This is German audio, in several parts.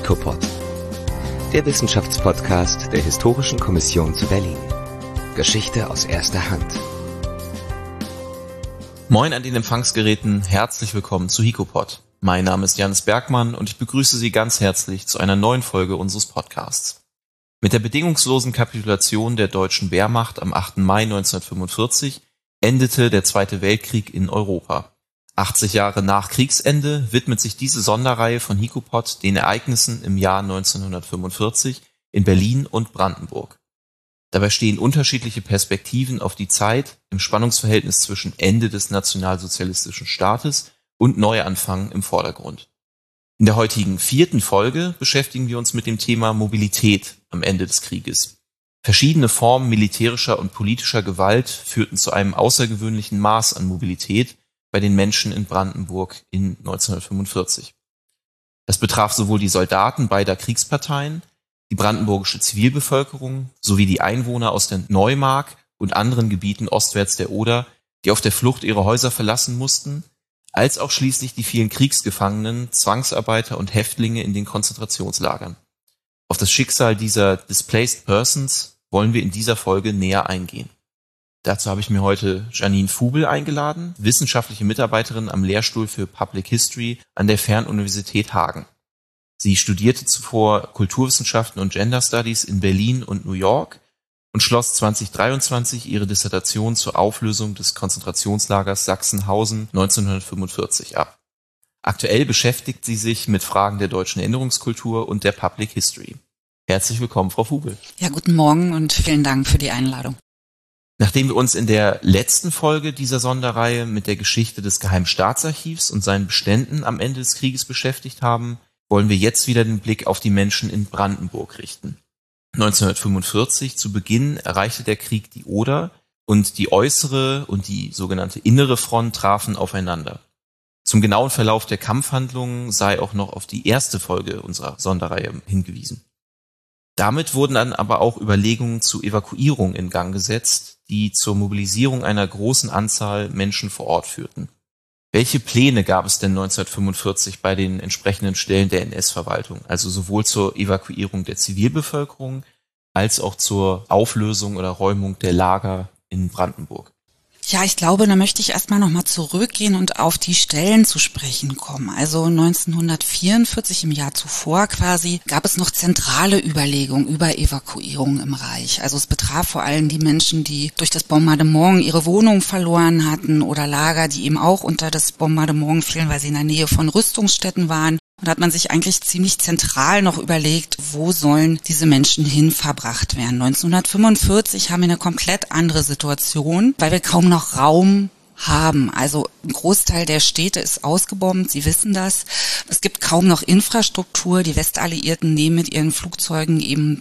HIKOPOD, der Wissenschaftspodcast der Historischen Kommission zu Berlin. Geschichte aus erster Hand. Moin an den Empfangsgeräten, herzlich willkommen zu HIKOPOD. Mein Name ist Janis Bergmann und ich begrüße Sie ganz herzlich zu einer neuen Folge unseres Podcasts. Mit der bedingungslosen Kapitulation der deutschen Wehrmacht am 8. Mai 1945 endete der Zweite Weltkrieg in Europa. 80 Jahre nach Kriegsende widmet sich diese Sonderreihe von HIKOPOD den Ereignissen im Jahr 1945 in Berlin und Brandenburg. Dabei stehen unterschiedliche Perspektiven auf die Zeit im Spannungsverhältnis zwischen Ende des nationalsozialistischen Staates und Neuanfang im Vordergrund. In der heutigen 4. Folge beschäftigen wir uns mit dem Thema Mobilität am Ende des Krieges. Verschiedene Formen militärischer und politischer Gewalt führten zu einem außergewöhnlichen Maß an Mobilität bei den Menschen in Brandenburg in 1945. Das betraf sowohl die Soldaten beider Kriegsparteien, die brandenburgische Zivilbevölkerung sowie die Einwohner aus der Neumark und anderen Gebieten ostwärts der Oder, die auf der Flucht ihre Häuser verlassen mussten, als auch schließlich die vielen Kriegsgefangenen, Zwangsarbeiter und Häftlinge in den Konzentrationslagern. Auf das Schicksal dieser Displaced Persons wollen wir in dieser Folge näher eingehen. Dazu habe ich mir heute Janine Fubel eingeladen, wissenschaftliche Mitarbeiterin am Lehrstuhl für Public History an der Fernuniversität Hagen. Sie studierte zuvor Kulturwissenschaften und Gender Studies in Berlin und New York und schloss 2023 ihre Dissertation zur Auflösung des Konzentrationslagers Sachsenhausen 1945 ab. Aktuell beschäftigt sie sich mit Fragen der deutschen Erinnerungskultur und der Public History. Herzlich willkommen, Frau Fubel. Ja, guten Morgen und vielen Dank für die Einladung. Nachdem wir uns in der letzten Folge dieser Sonderreihe mit der Geschichte des Geheimen Staatsarchivs und seinen Beständen am Ende des Krieges beschäftigt haben, wollen wir jetzt wieder den Blick auf die Menschen in Brandenburg richten. 1945 zu Beginn erreichte der Krieg die Oder und die äußere und die sogenannte innere Front trafen aufeinander. Zum genauen Verlauf der Kampfhandlungen sei auch noch auf die erste Folge unserer Sonderreihe hingewiesen. Damit wurden dann aber auch Überlegungen zur Evakuierung in Gang gesetzt, die zur Mobilisierung einer großen Anzahl Menschen vor Ort führten. Welche Pläne gab es denn 1945 bei den entsprechenden Stellen der NS-Verwaltung, also sowohl zur Evakuierung der Zivilbevölkerung als auch zur Auflösung oder Räumung der Lager in Brandenburg? Ja, ich glaube, da möchte ich erstmal nochmal zurückgehen und auf die Stellen zu sprechen kommen. Also 1944, im Jahr zuvor quasi, gab es noch zentrale Überlegungen über Evakuierung im Reich. Also es betraf vor allem die Menschen, die durch das Bombardement ihre Wohnung verloren hatten oder Lager, die eben auch unter das Bombardement fielen, weil sie in der Nähe von Rüstungsstätten waren. Und da hat man sich eigentlich ziemlich zentral noch überlegt, wo sollen diese Menschen hin verbracht werden. 1945 haben wir eine komplett andere Situation, weil wir kaum noch Raum haben. Also ein Großteil der Städte ist ausgebombt, Sie wissen das. Es gibt kaum noch Infrastruktur. Die Westalliierten nehmen mit ihren Flugzeugen eben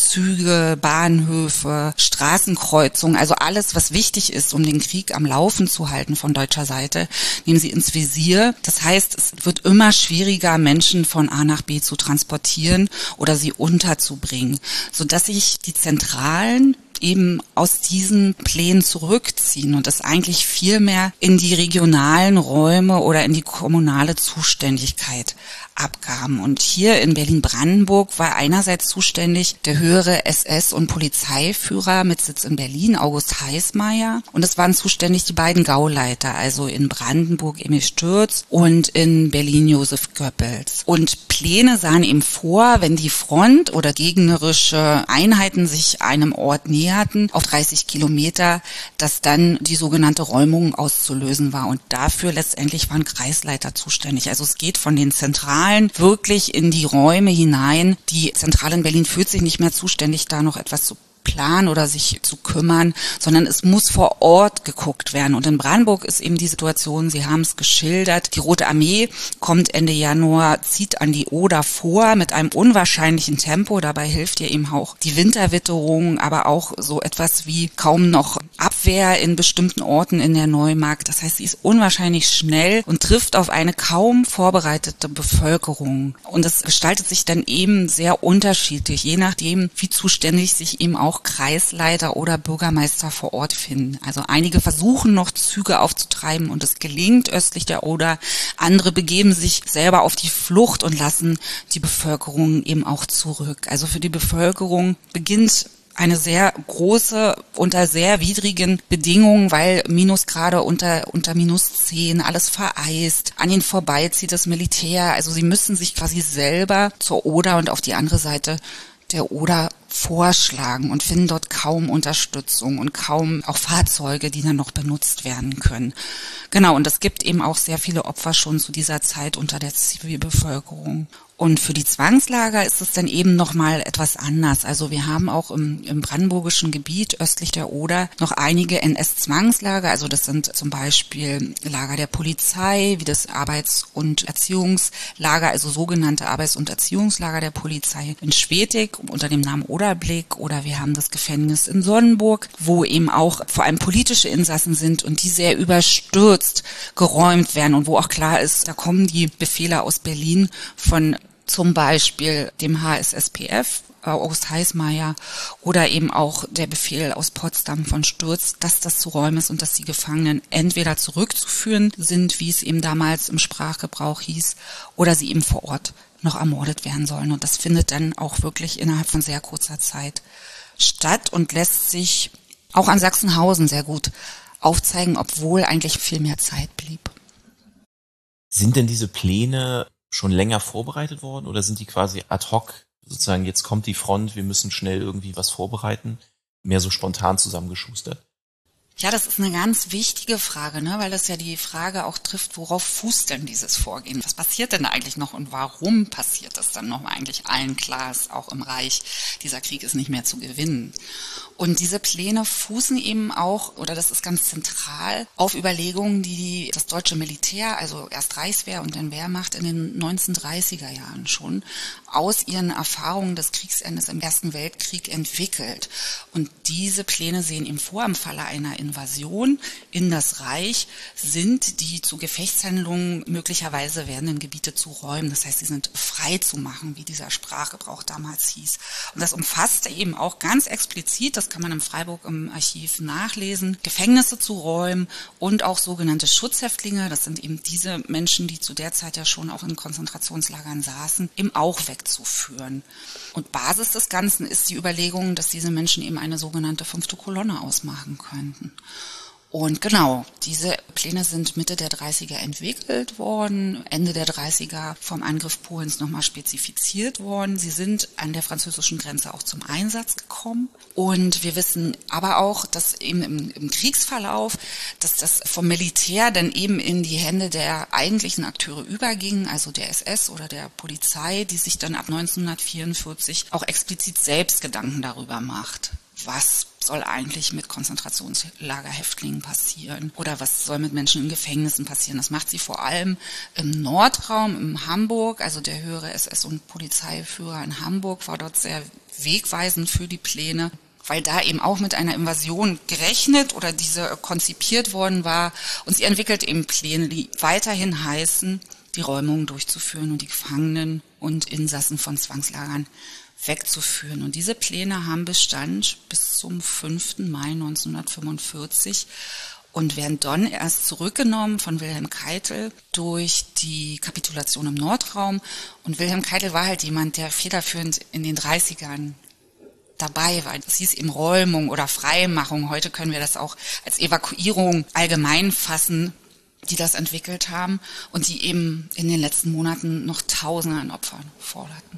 Züge, Bahnhöfe, Straßenkreuzungen, also alles, was wichtig ist, um den Krieg am Laufen zu halten von deutscher Seite, nehmen sie ins Visier. Das heißt, es wird immer schwieriger, Menschen von A nach B zu transportieren oder sie unterzubringen, sodass sich die Zentralen eben aus diesen Plänen zurückziehen und das eigentlich viel mehr in die regionalen Räume oder in die kommunale Zuständigkeit abgaben. Und hier in Berlin-Brandenburg war einerseits zuständig der höhere SS- und Polizeiführer mit Sitz in Berlin, August Heißmeier. Und es waren zuständig die beiden Gauleiter, also in Brandenburg Emil Stürz und in Berlin Josef Goebbels. Und Pläne sahen eben vor, wenn die Front oder gegnerische Einheiten sich einem Ort näherten, auf 30 Kilometer, dass dann die sogenannte Räumung auszulösen war. Und dafür letztendlich waren Kreisleiter zuständig. Also es geht von den Zentralen wirklich in die Räume hinein. Die Zentrale in Berlin fühlt sich nicht mehr zuständig, da noch etwas zu planen oder sich zu kümmern, sondern es muss vor Ort geguckt werden. Und in Brandenburg ist eben die Situation, Sie haben es geschildert, die Rote Armee kommt Ende Januar, zieht an die Oder vor mit einem unwahrscheinlichen Tempo. Dabei hilft ihr eben auch die Winterwitterung, aber auch so etwas wie kaum noch Abwehr in bestimmten Orten in der Neumark. Das heißt, sie ist unwahrscheinlich schnell und trifft auf eine kaum vorbereitete Bevölkerung. Und das gestaltet sich dann eben sehr unterschiedlich, je nachdem, wie zuständig sich eben auch auch Kreisleiter oder Bürgermeister vor Ort finden. Also einige versuchen noch Züge aufzutreiben und es gelingt östlich der Oder. Andere begeben sich selber auf die Flucht und lassen die Bevölkerung eben auch zurück. Also für die Bevölkerung beginnt eine sehr große, unter sehr widrigen Bedingungen, weil Minusgrade unter -10, alles vereist. An ihnen vorbei zieht das Militär. Also sie müssen sich quasi selber zur Oder und auf die andere Seite der Oder vorschlagen und finden dort kaum Unterstützung und kaum auch Fahrzeuge, die dann noch benutzt werden können. Genau, und es gibt eben auch sehr viele Opfer schon zu dieser Zeit unter der Zivilbevölkerung. Und für die Zwangslager ist es dann eben nochmal etwas anders. Also wir haben auch im brandenburgischen Gebiet östlich der Oder noch einige NS-Zwangslager. Also das sind zum Beispiel Lager der Polizei, wie das Arbeits- und Erziehungslager, also sogenannte Arbeits- und Erziehungslager der Polizei in Schwetig unter dem Namen Oderblick. Oder wir haben das Gefängnis in Sonnenburg, wo eben auch vor allem politische Insassen sind und die sehr überstürzt geräumt werden und wo auch klar ist, da kommen die Befehle aus Berlin von zum Beispiel dem HSSPF, August Heißmeier, oder eben auch der Befehl aus Potsdam von Stürz, dass das zu räumen ist und dass die Gefangenen entweder zurückzuführen sind, wie es eben damals im Sprachgebrauch hieß, oder sie eben vor Ort noch ermordet werden sollen. Und das findet dann auch wirklich innerhalb von sehr kurzer Zeit statt und lässt sich auch an Sachsenhausen sehr gut aufzeigen, obwohl eigentlich viel mehr Zeit blieb. Sind denn diese Pläne schon länger vorbereitet worden oder sind die quasi ad hoc, sozusagen jetzt kommt die Front, wir müssen schnell irgendwie was vorbereiten, mehr so spontan zusammengeschustert? Ja, das ist eine ganz wichtige Frage, ne, weil das ja die Frage auch trifft, worauf fußt denn dieses Vorgehen? Was passiert denn eigentlich noch und warum passiert das dann noch? Eigentlich allen klar ist, auch im Reich, dieser Krieg ist nicht mehr zu gewinnen. Und diese Pläne fußen eben auch, oder das ist ganz zentral, auf Überlegungen, die das deutsche Militär, also erst Reichswehr und dann Wehrmacht in den 1930er Jahren schon aus ihren Erfahrungen des Kriegsendes im Ersten Weltkrieg entwickelt. Und diese Pläne sehen eben vor, im Falle einer Invasion in das Reich sind die zu Gefechtshandlungen möglicherweise werdenden Gebiete zu räumen. Das heißt, sie sind frei zu machen, wie dieser Sprachgebrauch damals hieß. Und das umfasste eben auch ganz explizit, das kann man im Freiburg im Archiv nachlesen, Gefängnisse zu räumen und auch sogenannte Schutzhäftlinge, das sind eben diese Menschen, die zu der Zeit ja schon auch in Konzentrationslagern saßen, eben auch wegzuführen. Und Basis des Ganzen ist die Überlegung, dass diese Menschen eben eine sogenannte 5. Kolonne ausmachen könnten. Und genau, diese Pläne sind Mitte der 30er entwickelt worden, Ende der 30er vom Angriff Polens nochmal spezifiziert worden. Sie sind an der französischen Grenze auch zum Einsatz gekommen. Und wir wissen aber auch, dass eben im Kriegsverlauf, dass das vom Militär dann eben in die Hände der eigentlichen Akteure überging, also der SS oder der Polizei, die sich dann ab 1944 auch explizit selbst Gedanken darüber macht, was soll eigentlich mit Konzentrationslagerhäftlingen passieren oder was soll mit Menschen in Gefängnissen passieren. Das macht sie vor allem im Nordraum, in Hamburg, also der höhere SS- und Polizeiführer in Hamburg war dort sehr wegweisend für die Pläne, weil da eben auch mit einer Invasion gerechnet oder diese konzipiert worden war. Und sie entwickelt eben Pläne, die weiterhin heißen, die Räumungen durchzuführen und die Gefangenen und Insassen von Zwangslagern wegzuführen. Und diese Pläne haben Bestand bis zum 5. Mai 1945 und werden dann erst zurückgenommen von Wilhelm Keitel durch die Kapitulation im Nordraum. Und Wilhelm Keitel war halt jemand, der federführend in den 30ern dabei war. Das hieß eben Räumung oder Freimachung. Heute können wir das auch als Evakuierung allgemein fassen, die das entwickelt haben und die eben in den letzten Monaten noch Tausende an Opfern forderten.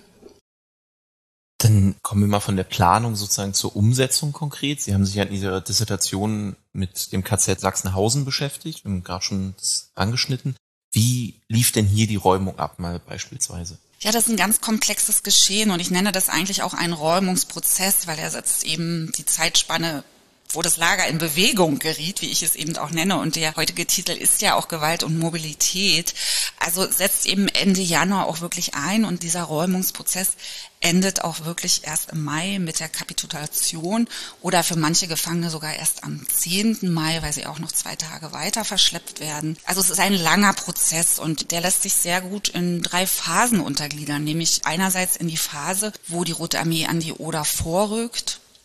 Dann kommen wir mal von der Planung sozusagen zur Umsetzung konkret. Sie haben sich ja in dieser Dissertation mit dem KZ Sachsenhausen beschäftigt. Wir haben gerade schon das angeschnitten. Wie lief denn hier die Räumung ab, mal beispielsweise? Ja, das ist ein ganz komplexes Geschehen und ich nenne das eigentlich auch einen Räumungsprozess, weil er setzt eben die Zeitspanne, wo das Lager in Bewegung geriet, wie ich es eben auch nenne. Und der heutige Titel ist ja auch Gewalt und Mobilität. Also setzt eben Ende Januar auch wirklich ein und dieser Räumungsprozess endet auch wirklich erst im Mai mit der Kapitulation oder für manche Gefangene sogar erst am 10. Mai, weil sie auch noch 2 Tage weiter verschleppt werden. Also es ist ein langer Prozess und der lässt sich sehr gut in 3 Phasen untergliedern, nämlich einerseits in die Phase, wo die Rote Armee an die Oder vorrückt,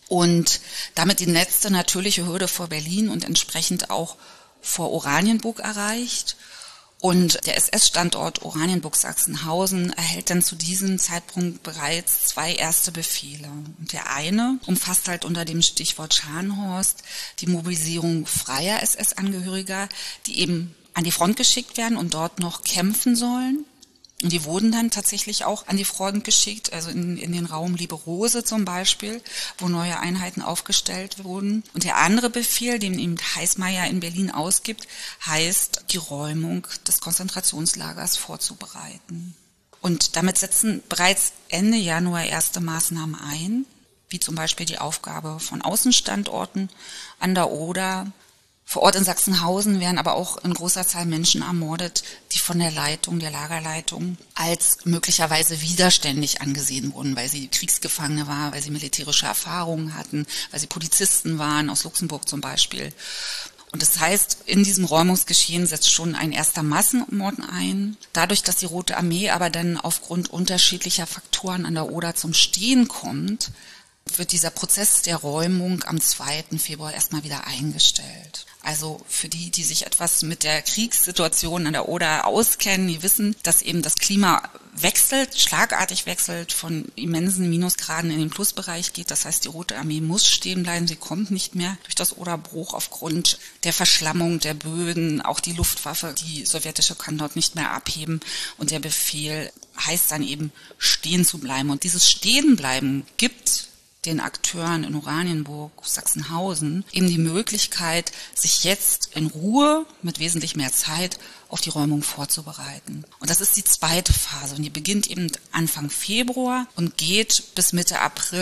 und damit die letzte natürliche Hürde vor Berlin und entsprechend auch vor Oranienburg erreicht. Und der SS-Standort Oranienburg-Sachsenhausen erhält dann zu diesem Zeitpunkt bereits 2 erste Befehle. Und der eine umfasst halt unter dem Stichwort Scharnhorst die Mobilisierung freier SS-Angehöriger, die eben an die Front geschickt werden und dort noch kämpfen sollen. Und die wurden dann tatsächlich auch an die Front geschickt, also in den Raum Lieberose zum Beispiel, wo neue Einheiten aufgestellt wurden. Und der andere Befehl, den ihm Heißmeier in Berlin ausgibt, heißt, die Räumung des Konzentrationslagers vorzubereiten. Und damit setzen bereits Ende Januar erste Maßnahmen ein, wie zum Beispiel die Aufgabe von Außenstandorten an der Oder. Vor Ort in Sachsenhausen werden aber auch in großer Zahl Menschen ermordet, die von der Lagerleitung, als möglicherweise widerständig angesehen wurden, weil sie Kriegsgefangene waren, weil sie militärische Erfahrungen hatten, weil sie Polizisten waren, aus Luxemburg zum Beispiel. Und das heißt, in diesem Räumungsgeschehen setzt schon ein erster Massenmord ein. Dadurch, dass die Rote Armee aber dann aufgrund unterschiedlicher Faktoren an der Oder zum Stehen kommt, wird dieser Prozess der Räumung am 2. Februar erstmal wieder eingestellt. Also für die, die sich etwas mit der Kriegssituation an der Oder auskennen, die wissen, dass eben das Klima wechselt, schlagartig wechselt, von immensen Minusgraden in den Plusbereich geht. Das heißt, die Rote Armee muss stehen bleiben, sie kommt nicht mehr durch das Oderbruch aufgrund der Verschlammung der Böden. Auch die Luftwaffe, die sowjetische, kann dort nicht mehr abheben. Und der Befehl heißt dann eben, stehen zu bleiben. Und dieses Stehenbleiben gibt den Akteuren in Oranienburg, Sachsenhausen eben die Möglichkeit, sich jetzt in Ruhe mit wesentlich mehr Zeit auf die Räumung vorzubereiten. Und das ist die zweite Phase und die beginnt eben Anfang Februar und geht bis Mitte April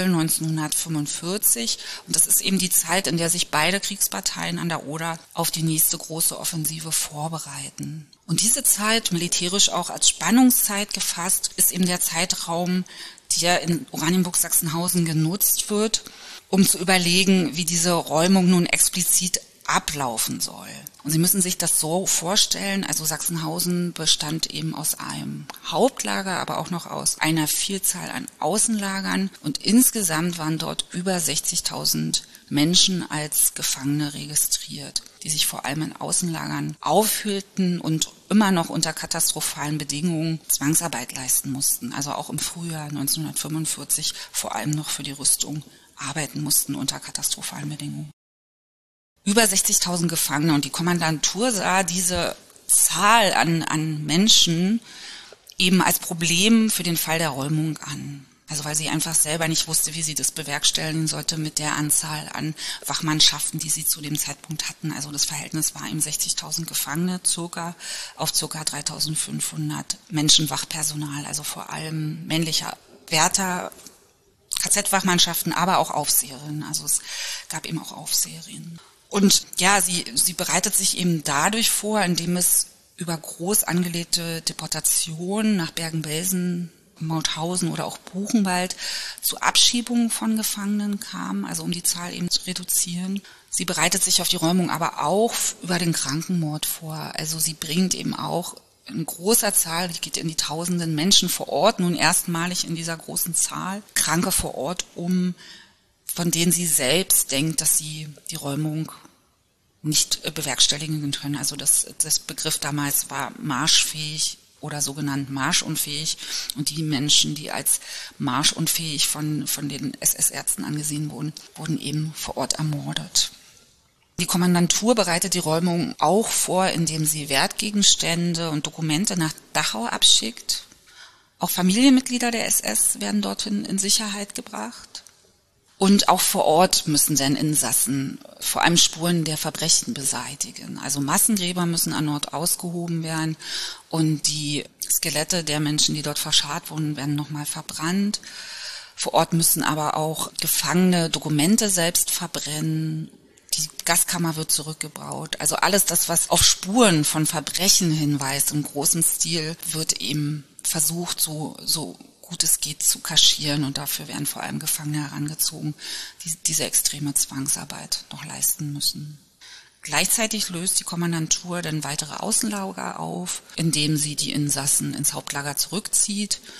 1945. Und das ist eben die Zeit, in der sich beide Kriegsparteien an der Oder auf die nächste große Offensive vorbereiten. Und diese Zeit, militärisch auch als Spannungszeit gefasst, ist eben der Zeitraum, der in Oranienburg-Sachsenhausen genutzt wird, um zu überlegen, wie diese Räumung nun explizit ablaufen soll. Und Sie müssen sich das so vorstellen, also Sachsenhausen bestand eben aus einem Hauptlager, aber auch noch aus einer Vielzahl an Außenlagern und insgesamt waren dort über 60.000 Menschen als Gefangene registriert, die sich vor allem in Außenlagern aufhielten und immer noch unter katastrophalen Bedingungen Zwangsarbeit leisten mussten. Also auch im Frühjahr 1945 vor allem noch für die Rüstung arbeiten mussten unter katastrophalen Bedingungen. Über 60.000 Gefangene und die Kommandantur sah diese Zahl an Menschen eben als Problem für den Fall der Räumung an. Also weil sie einfach selber nicht wusste, wie sie das bewerkstelligen sollte mit der Anzahl an Wachmannschaften, die sie zu dem Zeitpunkt hatten. Also das Verhältnis war eben 60.000 Gefangene auf ca. 3.500 Menschen Wachpersonal, also vor allem männlicher Wärter, KZ-Wachmannschaften, aber auch Aufseherinnen. Also es gab eben auch Aufseherinnen. Und ja, sie bereitet sich eben dadurch vor, indem es über groß angelegte Deportationen nach Bergen-Belsen, Mauthausen oder auch Buchenwald zu Abschiebungen von Gefangenen kam, also um die Zahl eben zu reduzieren. Sie bereitet sich auf die Räumung aber auch über den Krankenmord vor. Also sie bringt eben auch in großer Zahl, die geht in die Tausenden Menschen vor Ort, nun erstmalig in dieser großen Zahl, Kranke vor Ort von denen sie selbst denkt, dass sie die Räumung nicht bewerkstelligen können. Also das Begriff damals war marschfähig oder sogenannt marschunfähig. Und die Menschen, die als marschunfähig von den SS-Ärzten angesehen wurden, wurden eben vor Ort ermordet. Die Kommandantur bereitet die Räumung auch vor, indem sie Wertgegenstände und Dokumente nach Dachau abschickt. Auch Familienmitglieder der SS werden dorthin in Sicherheit gebracht. Und auch vor Ort müssen dann Insassen vor allem Spuren der Verbrechen beseitigen. Also Massengräber müssen erneut ausgehoben werden und die Skelette der Menschen, die dort verscharrt wurden, werden nochmal verbrannt. Vor Ort müssen aber auch Gefangene Dokumente selbst verbrennen. Die Gaskammer wird zurückgebaut. Also alles das, was auf Spuren von Verbrechen hinweist, im großen Stil, wird eben versucht, so gut es geht, zu kaschieren. Und dafür werden vor allem Gefangene herangezogen, die diese extreme Zwangsarbeit noch leisten müssen. Gleichzeitig löst die Kommandantur dann weitere Außenlager auf, indem sie die Insassen ins Hauptlager zurückzieht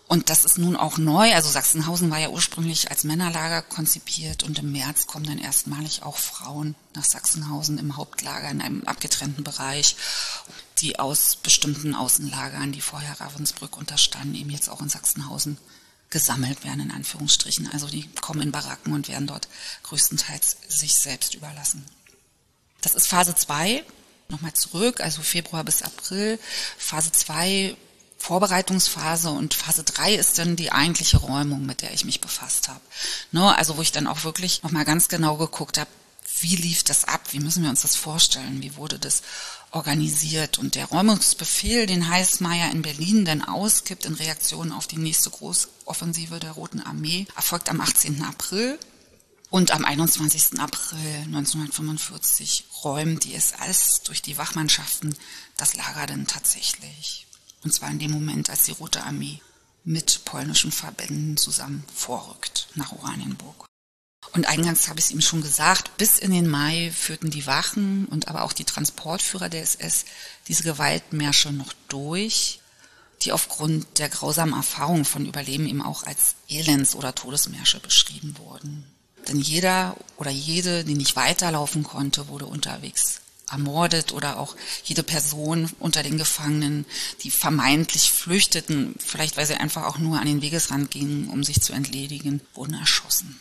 Und das ist nun auch neu. Also Sachsenhausen war ja ursprünglich als Männerlager konzipiert und im März kommen dann erstmalig auch Frauen nach Sachsenhausen im Hauptlager in einem abgetrennten Bereich, die aus bestimmten Außenlagern, die vorher Ravensbrück unterstanden, eben jetzt auch in Sachsenhausen gesammelt werden, in Anführungsstrichen. Also die kommen in Baracken und werden dort größtenteils sich selbst überlassen. Das ist Phase 2. Nochmal zurück, also Februar bis April. Phase 2, Vorbereitungsphase, und Phase 3 ist dann die eigentliche Räumung, mit der ich mich befasst habe. Also wo ich dann auch wirklich nochmal ganz genau geguckt habe, wie lief das ab, wie müssen wir uns das vorstellen, wie wurde das organisiert. Und der Räumungsbefehl, den Heismayer in Berlin dann ausgibt in Reaktion auf die nächste Großoffensive der Roten Armee, erfolgt am 18. April. Und am 21. April 1945 räumt die SS durch die Wachmannschaften das Lager dann tatsächlich. Und zwar in dem Moment, als die Rote Armee mit polnischen Verbänden zusammen vorrückt nach Oranienburg. Und eingangs habe ich es ihm schon gesagt, bis in den Mai führten die Wachen und aber auch die Transportführer der SS diese Gewaltmärsche noch durch, die aufgrund der grausamen Erfahrung von Überleben eben auch als Elends- oder Todesmärsche beschrieben wurden. Denn jeder oder jede, die nicht weiterlaufen konnte, wurde unterwegs ermordet, oder auch jede Person unter den Gefangenen, die vermeintlich flüchteten, vielleicht weil sie einfach auch nur an den Wegesrand gingen, um sich zu entledigen, wurden erschossen.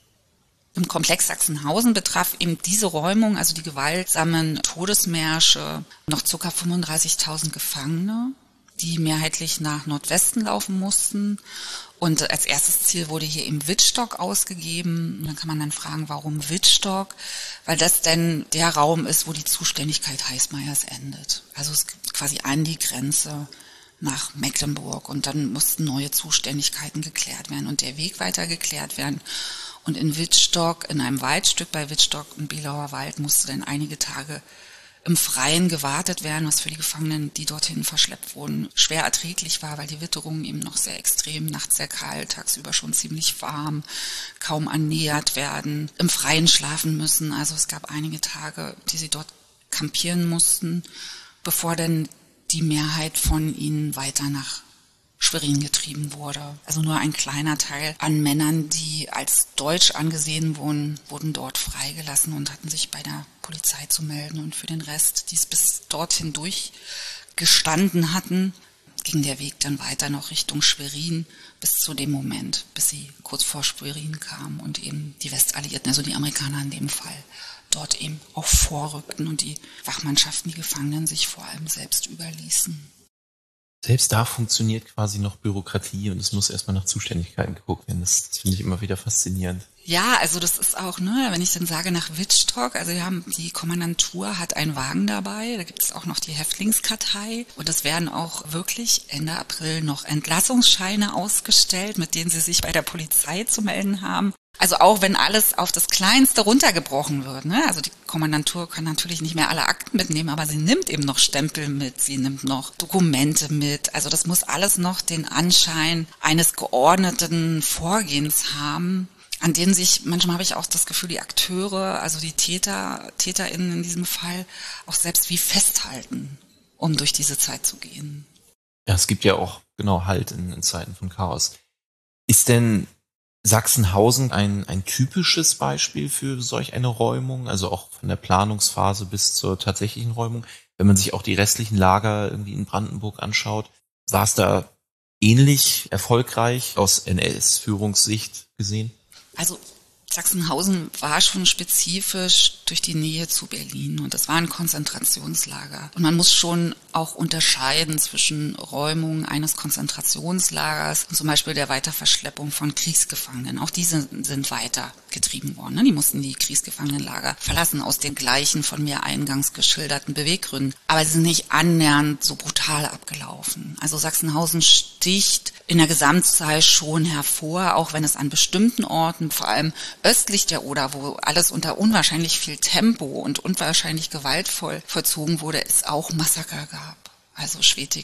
Im Komplex Sachsenhausen betraf eben diese Räumung, also die gewaltsamen Todesmärsche, noch ca. 35.000 Gefangene, die mehrheitlich nach Nordwesten laufen mussten. Und als erstes Ziel wurde hier eben Wittstock ausgegeben. Und dann kann man dann fragen, warum Wittstock? Weil das denn der Raum ist, wo die Zuständigkeit Heismayers endet. Also es gibt quasi an die Grenze nach Mecklenburg. Und dann mussten neue Zuständigkeiten geklärt werden und der Weg weiter geklärt werden. Und in Wittstock, in einem Waldstück bei Wittstock im Belauer Wald, musste dann einige Tage im Freien gewartet werden, was für die Gefangenen, die dorthin verschleppt wurden, schwer erträglich war, weil die Witterung eben noch sehr extrem, nachts sehr kalt, tagsüber schon ziemlich warm, kaum annähert werden, im Freien schlafen müssen. Also es gab einige Tage, die sie dort campieren mussten, bevor dann die Mehrheit von ihnen weiter nach Schwerin getrieben wurde. Also nur ein kleiner Teil an Männern, die als deutsch angesehen wurden, wurden dort freigelassen und hatten sich bei der Polizei zu melden. Und für den Rest, die es bis dorthin durchgestanden hatten, ging der Weg dann weiter noch Richtung Schwerin bis zu dem Moment, bis sie kurz vor Schwerin kamen und eben die Westalliierten, also die Amerikaner in dem Fall, dort eben auch vorrückten und die Wachmannschaften, die Gefangenen, sich vor allem selbst überließen. Selbst da funktioniert quasi noch Bürokratie und es muss erstmal nach Zuständigkeiten geguckt werden. Das finde ich immer wieder faszinierend. Ja, also das ist auch, wenn ich dann sage nach Wittstock, also die Kommandantur hat einen Wagen dabei, da gibt es auch noch die Häftlingskartei und es werden auch wirklich Ende April noch Entlassungsscheine ausgestellt, mit denen sie sich bei der Polizei zu melden haben. Also auch wenn alles auf das Kleinste runtergebrochen wird, Also die Kommandantur kann natürlich nicht mehr alle Akten mitnehmen, aber sie nimmt eben noch Stempel mit, sie nimmt noch Dokumente mit. Also das muss alles noch den Anschein eines geordneten Vorgehens haben, an denen sich, manchmal habe ich auch das Gefühl, die Akteure, also die TäterInnen in diesem Fall, auch selbst wie festhalten, um durch diese Zeit zu gehen. Ja, es gibt ja auch Halt in Zeiten von Chaos. Ist denn Sachsenhausen ein typisches Beispiel für solch eine Räumung, also auch von der Planungsphase bis zur tatsächlichen Räumung? Wenn man sich auch die restlichen Lager irgendwie in Brandenburg anschaut, war es da ähnlich erfolgreich aus NS-Führungssicht gesehen? Also Sachsenhausen war schon spezifisch durch die Nähe zu Berlin und das war ein Konzentrationslager. Und man muss schon auch unterscheiden zwischen Räumung eines Konzentrationslagers und zum Beispiel der Weiterverschleppung von Kriegsgefangenen. Auch diese sind weiter getrieben worden. Die mussten die Kriegsgefangenenlager verlassen aus den gleichen von mir eingangs geschilderten Beweggründen. Aber sie sind nicht annähernd so brutal abgelaufen. Also Sachsenhausen sticht in der Gesamtzahl schon hervor, auch wenn es an bestimmten Orten, vor allem östlich der Oder, wo alles unter unwahrscheinlich viel Tempo und unwahrscheinlich gewaltvoll vollzogen wurde, es auch Massaker gab. Also Schwetig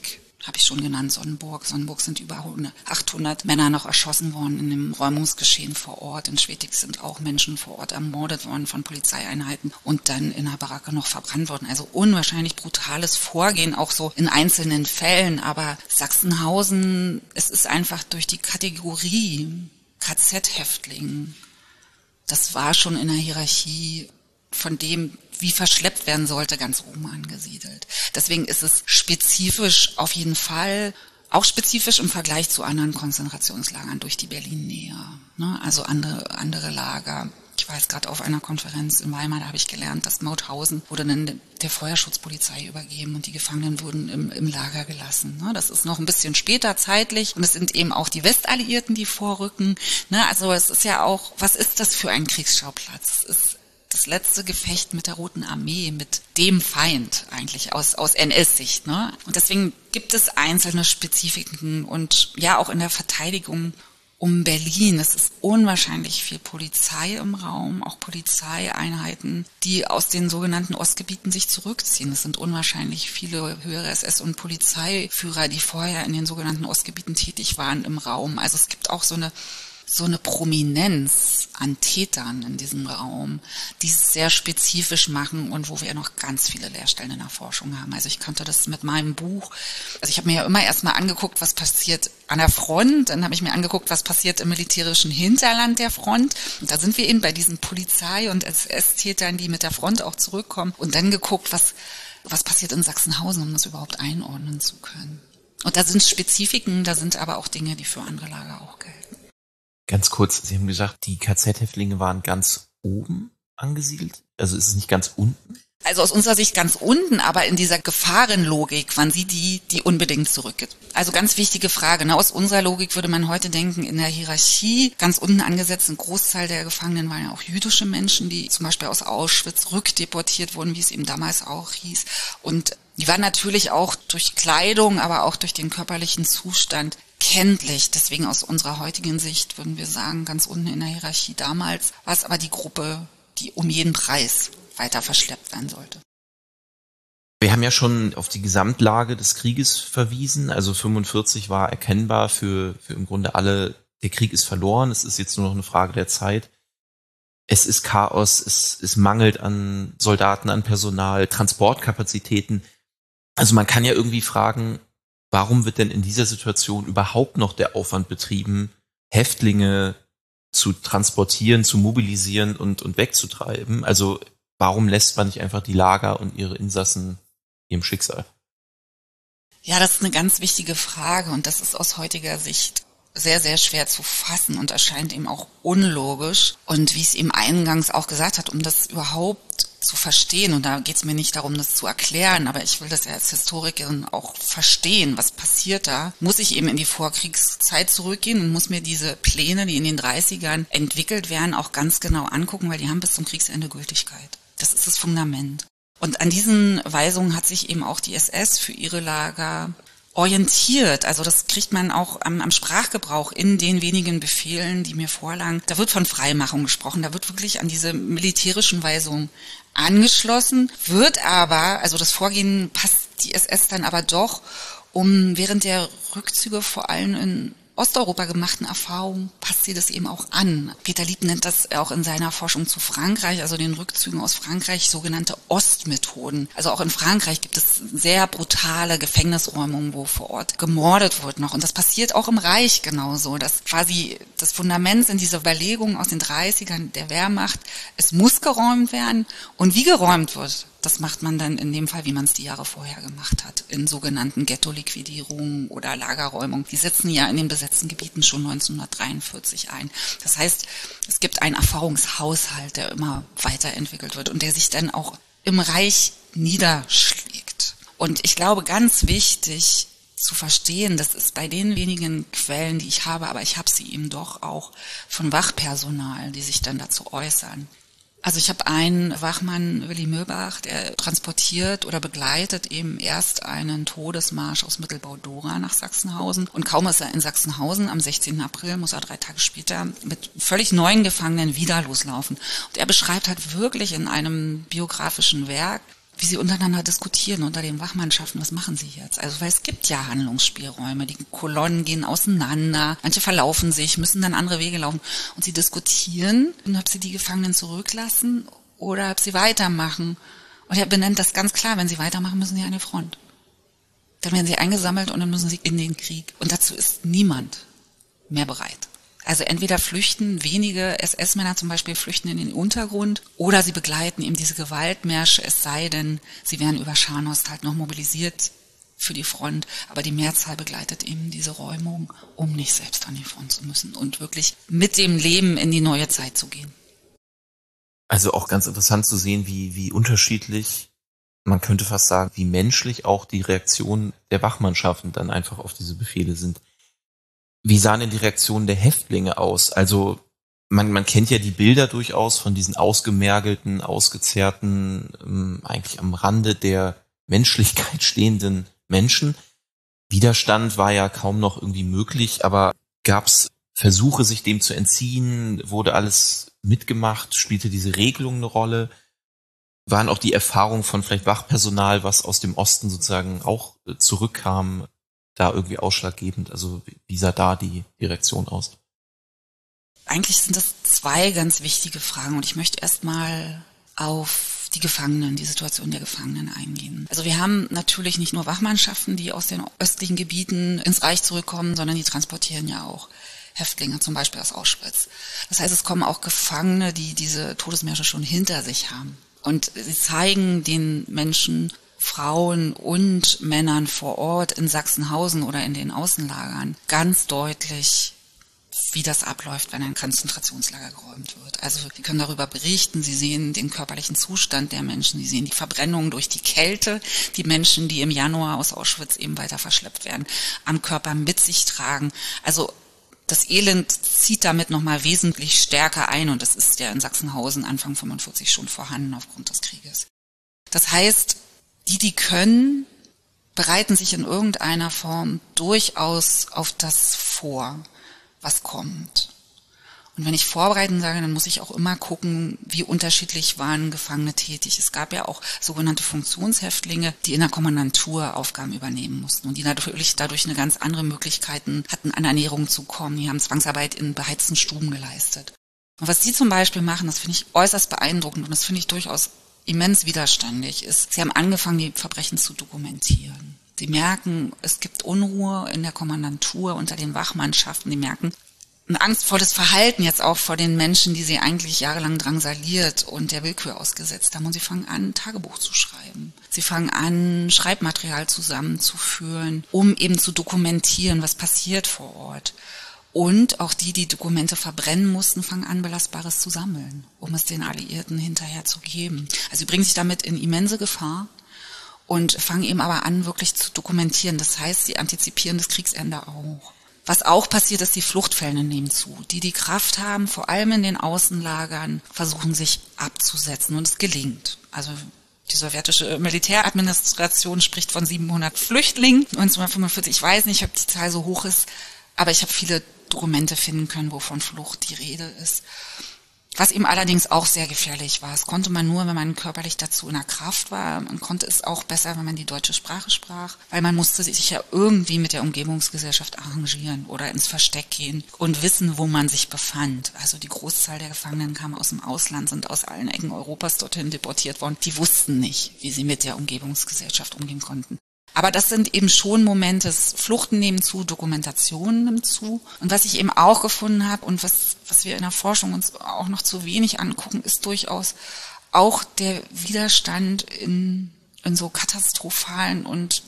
habe ich schon genannt, Sonnenburg. Sonnenburg sind über 800 Männer noch erschossen worden in dem Räumungsgeschehen vor Ort. In Schwetig sind auch Menschen vor Ort ermordet worden von Polizeieinheiten und dann in der Baracke noch verbrannt worden. Also unwahrscheinlich brutales Vorgehen, auch so in einzelnen Fällen. Aber Sachsenhausen, es ist einfach durch die Kategorie KZ-Häftling, das war schon in der Hierarchie von dem, wie verschleppt werden sollte, ganz oben angesiedelt. Deswegen ist es spezifisch auf jeden Fall, auch spezifisch im Vergleich zu anderen Konzentrationslagern durch die Berlin-Nähe. Ne? Also andere Lager. Ich war jetzt gerade auf einer Konferenz in Weimar, da habe ich gelernt, dass Mauthausen wurde dann der Feuerschutzpolizei übergeben und die Gefangenen wurden im Lager gelassen. Ne? Das ist noch ein bisschen später zeitlich und es sind eben auch die Westalliierten, die vorrücken. Ne? Also es ist ja auch, was ist das für ein Kriegsschauplatz? Es ist das letzte Gefecht mit der Roten Armee, mit dem Feind eigentlich aus NS-Sicht. Ne? Und deswegen gibt es einzelne Spezifiken und ja auch in der Verteidigung um Berlin. Es ist unwahrscheinlich viel Polizei im Raum, auch Polizeieinheiten, die aus den sogenannten Ostgebieten sich zurückziehen. Es sind unwahrscheinlich viele höhere SS- und Polizeiführer, die vorher in den sogenannten Ostgebieten tätig waren im Raum. Also es gibt auch so eine Prominenz an Tätern in diesem Raum, die es sehr spezifisch machen und wo wir noch ganz viele Leerstellen in der Forschung haben. Also ich konnte das mit meinem Buch, also ich habe mir ja immer erstmal angeguckt, was passiert an der Front, dann habe ich mir angeguckt, was passiert im militärischen Hinterland der Front. Und da sind wir eben bei diesen Polizei- und SS-Tätern, die mit der Front auch zurückkommen und dann geguckt, was passiert in Sachsenhausen, um das überhaupt einordnen zu können. Und da sind Spezifiken, da sind aber auch Dinge, die für andere Lager auch gelten. Ganz kurz, Sie haben gesagt, die KZ-Häftlinge waren ganz oben angesiedelt? Also ist es nicht ganz unten? Also aus unserer Sicht ganz unten, aber in dieser Gefahrenlogik waren sie die unbedingt zurückgeht. Also ganz wichtige Frage. Ne? Aus unserer Logik würde man heute denken, in der Hierarchie ganz unten angesetzt, ein Großteil der Gefangenen waren ja auch jüdische Menschen, die zum Beispiel aus Auschwitz rückdeportiert wurden, wie es eben damals auch hieß. Und die waren natürlich auch durch Kleidung, aber auch durch den körperlichen Zustand kenntlich. Deswegen aus unserer heutigen Sicht würden wir sagen, ganz unten in der Hierarchie damals war es aber die Gruppe, die um jeden Preis weiter verschleppt werden sollte. Wir haben ja schon auf die Gesamtlage des Krieges verwiesen. Also 45 war erkennbar für im Grunde alle, der Krieg ist verloren. Es ist jetzt nur noch eine Frage der Zeit. Es ist Chaos, es mangelt an Soldaten, an Personal, Transportkapazitäten. Also man kann ja irgendwie fragen, warum wird denn in dieser Situation überhaupt noch der Aufwand betrieben, Häftlinge zu transportieren, zu mobilisieren und wegzutreiben? Also warum lässt man nicht einfach die Lager und ihre Insassen ihrem Schicksal? Ja, das ist eine ganz wichtige Frage und das ist aus heutiger Sicht sehr, sehr schwer zu fassen und erscheint eben auch unlogisch. Und wie ich es eben eingangs auch gesagt hat, um das überhaupt zu verstehen, und da geht es mir nicht darum, das zu erklären, aber ich will das ja als Historikerin auch verstehen, was passiert da, muss ich eben in die Vorkriegszeit zurückgehen und muss mir diese Pläne, die in den 30ern entwickelt werden, auch ganz genau angucken, weil die haben bis zum Kriegsende Gültigkeit. Das ist das Fundament. Und an diesen Weisungen hat sich eben auch die SS für ihre Lager orientiert. Also das kriegt man auch am Sprachgebrauch in den wenigen Befehlen, die mir vorlagen. Da wird von Freimachung gesprochen, da wird wirklich an diese militärischen Weisungen angeschlossen, wird aber, also das Vorgehen passt die SS dann aber doch, um während der Rückzüge vor allem in Osteuropa gemachten Erfahrungen passt sie das eben auch an. Peter Lieb nennt das auch in seiner Forschung zu Frankreich, also den Rückzügen aus Frankreich, sogenannte Ostmethoden. Also auch in Frankreich gibt es sehr brutale Gefängnisräumungen, wo vor Ort gemordet wird noch. Und das passiert auch im Reich genauso. Das quasi das Fundament sind diese Überlegungen aus den 30ern der Wehrmacht. Es muss geräumt werden. Und wie geräumt wird, das macht man dann in dem Fall, wie man es die Jahre vorher gemacht hat, in sogenannten Ghetto-Liquidierungen oder Lagerräumungen. Die setzen ja in den besetzten Gebieten schon 1943 ein. Das heißt, es gibt einen Erfahrungshaushalt, der immer weiterentwickelt wird und der sich dann auch im Reich niederschlägt. Und ich glaube, ganz wichtig zu verstehen, das ist bei den wenigen Quellen, die ich habe, aber ich habe sie eben doch auch von Wachpersonal, die sich dann dazu äußern. Also ich habe einen Wachmann, Willi Möbach, der transportiert oder begleitet eben erst einen Todesmarsch aus Mittelbau-Dora nach Sachsenhausen. Und kaum ist er in Sachsenhausen, am 16. April muss er 3 Tage später mit völlig neuen Gefangenen wieder loslaufen. Und er beschreibt halt wirklich in einem biografischen Werk, wie sie untereinander diskutieren unter den Wachmannschaften, was machen sie jetzt? Also weil es gibt ja Handlungsspielräume, die Kolonnen gehen auseinander, manche verlaufen sich, müssen dann andere Wege laufen und sie diskutieren, ob sie die Gefangenen zurücklassen oder ob sie weitermachen. Und er benennt das ganz klar, wenn sie weitermachen, müssen sie an die Front. Dann werden sie eingesammelt und dann müssen sie in den Krieg. Und dazu ist niemand mehr bereit. Also entweder flüchten wenige SS-Männer zum Beispiel, flüchten in den Untergrund oder sie begleiten eben diese Gewaltmärsche, es sei denn, sie werden über Scharnhorst halt noch mobilisiert für die Front. Aber die Mehrzahl begleitet eben diese Räumung, um nicht selbst an die Front zu müssen und wirklich mit dem Leben in die neue Zeit zu gehen. Also auch ganz interessant zu sehen, wie unterschiedlich, man könnte fast sagen, wie menschlich auch die Reaktionen der Wachmannschaften dann einfach auf diese Befehle sind. Wie sahen denn die Reaktionen der Häftlinge aus? Also man kennt ja die Bilder durchaus von diesen ausgemergelten, ausgezehrten, eigentlich am Rande der Menschlichkeit stehenden Menschen. Widerstand war ja kaum noch irgendwie möglich, aber gab es Versuche, sich dem zu entziehen? Wurde alles mitgemacht? Spielte diese Regelung eine Rolle? Waren auch die Erfahrungen von vielleicht Wachpersonal, was aus dem Osten sozusagen auch zurückkam, da irgendwie ausschlaggebend? Also wie sah da die Reaktion aus? Eigentlich sind das zwei ganz wichtige Fragen und ich möchte erstmal auf die Gefangenen, die Situation der Gefangenen eingehen. Also wir haben natürlich nicht nur Wachmannschaften, die aus den östlichen Gebieten ins Reich zurückkommen, sondern die transportieren ja auch Häftlinge, zum Beispiel aus Auschwitz. Das heißt, es kommen auch Gefangene, die diese Todesmärsche schon hinter sich haben. Und sie zeigen den Menschen, Frauen und Männern vor Ort in Sachsenhausen oder in den Außenlagern ganz deutlich, wie das abläuft, wenn ein Konzentrationslager geräumt wird. Also sie können darüber berichten, sie sehen den körperlichen Zustand der Menschen, sie sehen die Verbrennungen durch die Kälte, die Menschen, die im Januar aus Auschwitz eben weiter verschleppt werden, am Körper mit sich tragen. Also das Elend zieht damit nochmal wesentlich stärker ein und das ist ja in Sachsenhausen Anfang 45 schon vorhanden aufgrund des Krieges. Das heißt, die können, bereiten sich in irgendeiner Form durchaus auf das vor, was kommt. Und wenn ich vorbereiten sage, dann muss ich auch immer gucken, wie unterschiedlich waren Gefangene tätig. Es gab ja auch sogenannte Funktionshäftlinge, die in der Kommandantur Aufgaben übernehmen mussten und die natürlich dadurch eine ganz andere Möglichkeiten hatten, an Ernährung zu kommen. Die haben Zwangsarbeit in beheizten Stuben geleistet. Und was die zum Beispiel machen, das finde ich äußerst beeindruckend und das finde ich durchaus immens widerständig, ist, sie haben angefangen, die Verbrechen zu dokumentieren. Sie merken, es gibt Unruhe in der Kommandantur unter den Wachmannschaften. Die merken ein angstvolles Verhalten jetzt auch vor den Menschen, die sie eigentlich jahrelang drangsaliert und der Willkür ausgesetzt haben. Und sie fangen an, Tagebuch zu schreiben. Sie fangen an, Schreibmaterial zusammenzuführen, um eben zu dokumentieren, was passiert vor Ort. Und auch die Dokumente verbrennen mussten, fangen an, Belastbares zu sammeln, um es den Alliierten hinterher zu geben. Also sie bringen sich damit in immense Gefahr und fangen eben aber an, wirklich zu dokumentieren. Das heißt, sie antizipieren das Kriegsende auch. Was auch passiert ist, die Fluchtfälle nehmen zu. Die Kraft haben, vor allem in den Außenlagern, versuchen sich abzusetzen und es gelingt. Also die sowjetische Militäradministration spricht von 700 Flüchtlingen 1945. Ich weiß nicht, ob die Zahl so hoch ist, aber ich habe viele Dokumente finden können, wo von Flucht die Rede ist. Was eben allerdings auch sehr gefährlich war. Das konnte man nur, wenn man körperlich dazu in der Kraft war. Man konnte es auch besser, wenn man die deutsche Sprache sprach, weil man musste sich ja irgendwie mit der Umgebungsgesellschaft arrangieren oder ins Versteck gehen und wissen, wo man sich befand. Also die Großzahl der Gefangenen kam aus dem Ausland, sind aus allen Ecken Europas dorthin deportiert worden. Die wussten nicht, wie sie mit der Umgebungsgesellschaft umgehen konnten. Aber das sind eben schon Momente, Fluchten nehmen zu, Dokumentationen nimmt zu. Und was ich eben auch gefunden habe und was wir in der Forschung uns auch noch zu wenig angucken, ist durchaus auch der Widerstand in so katastrophalen und,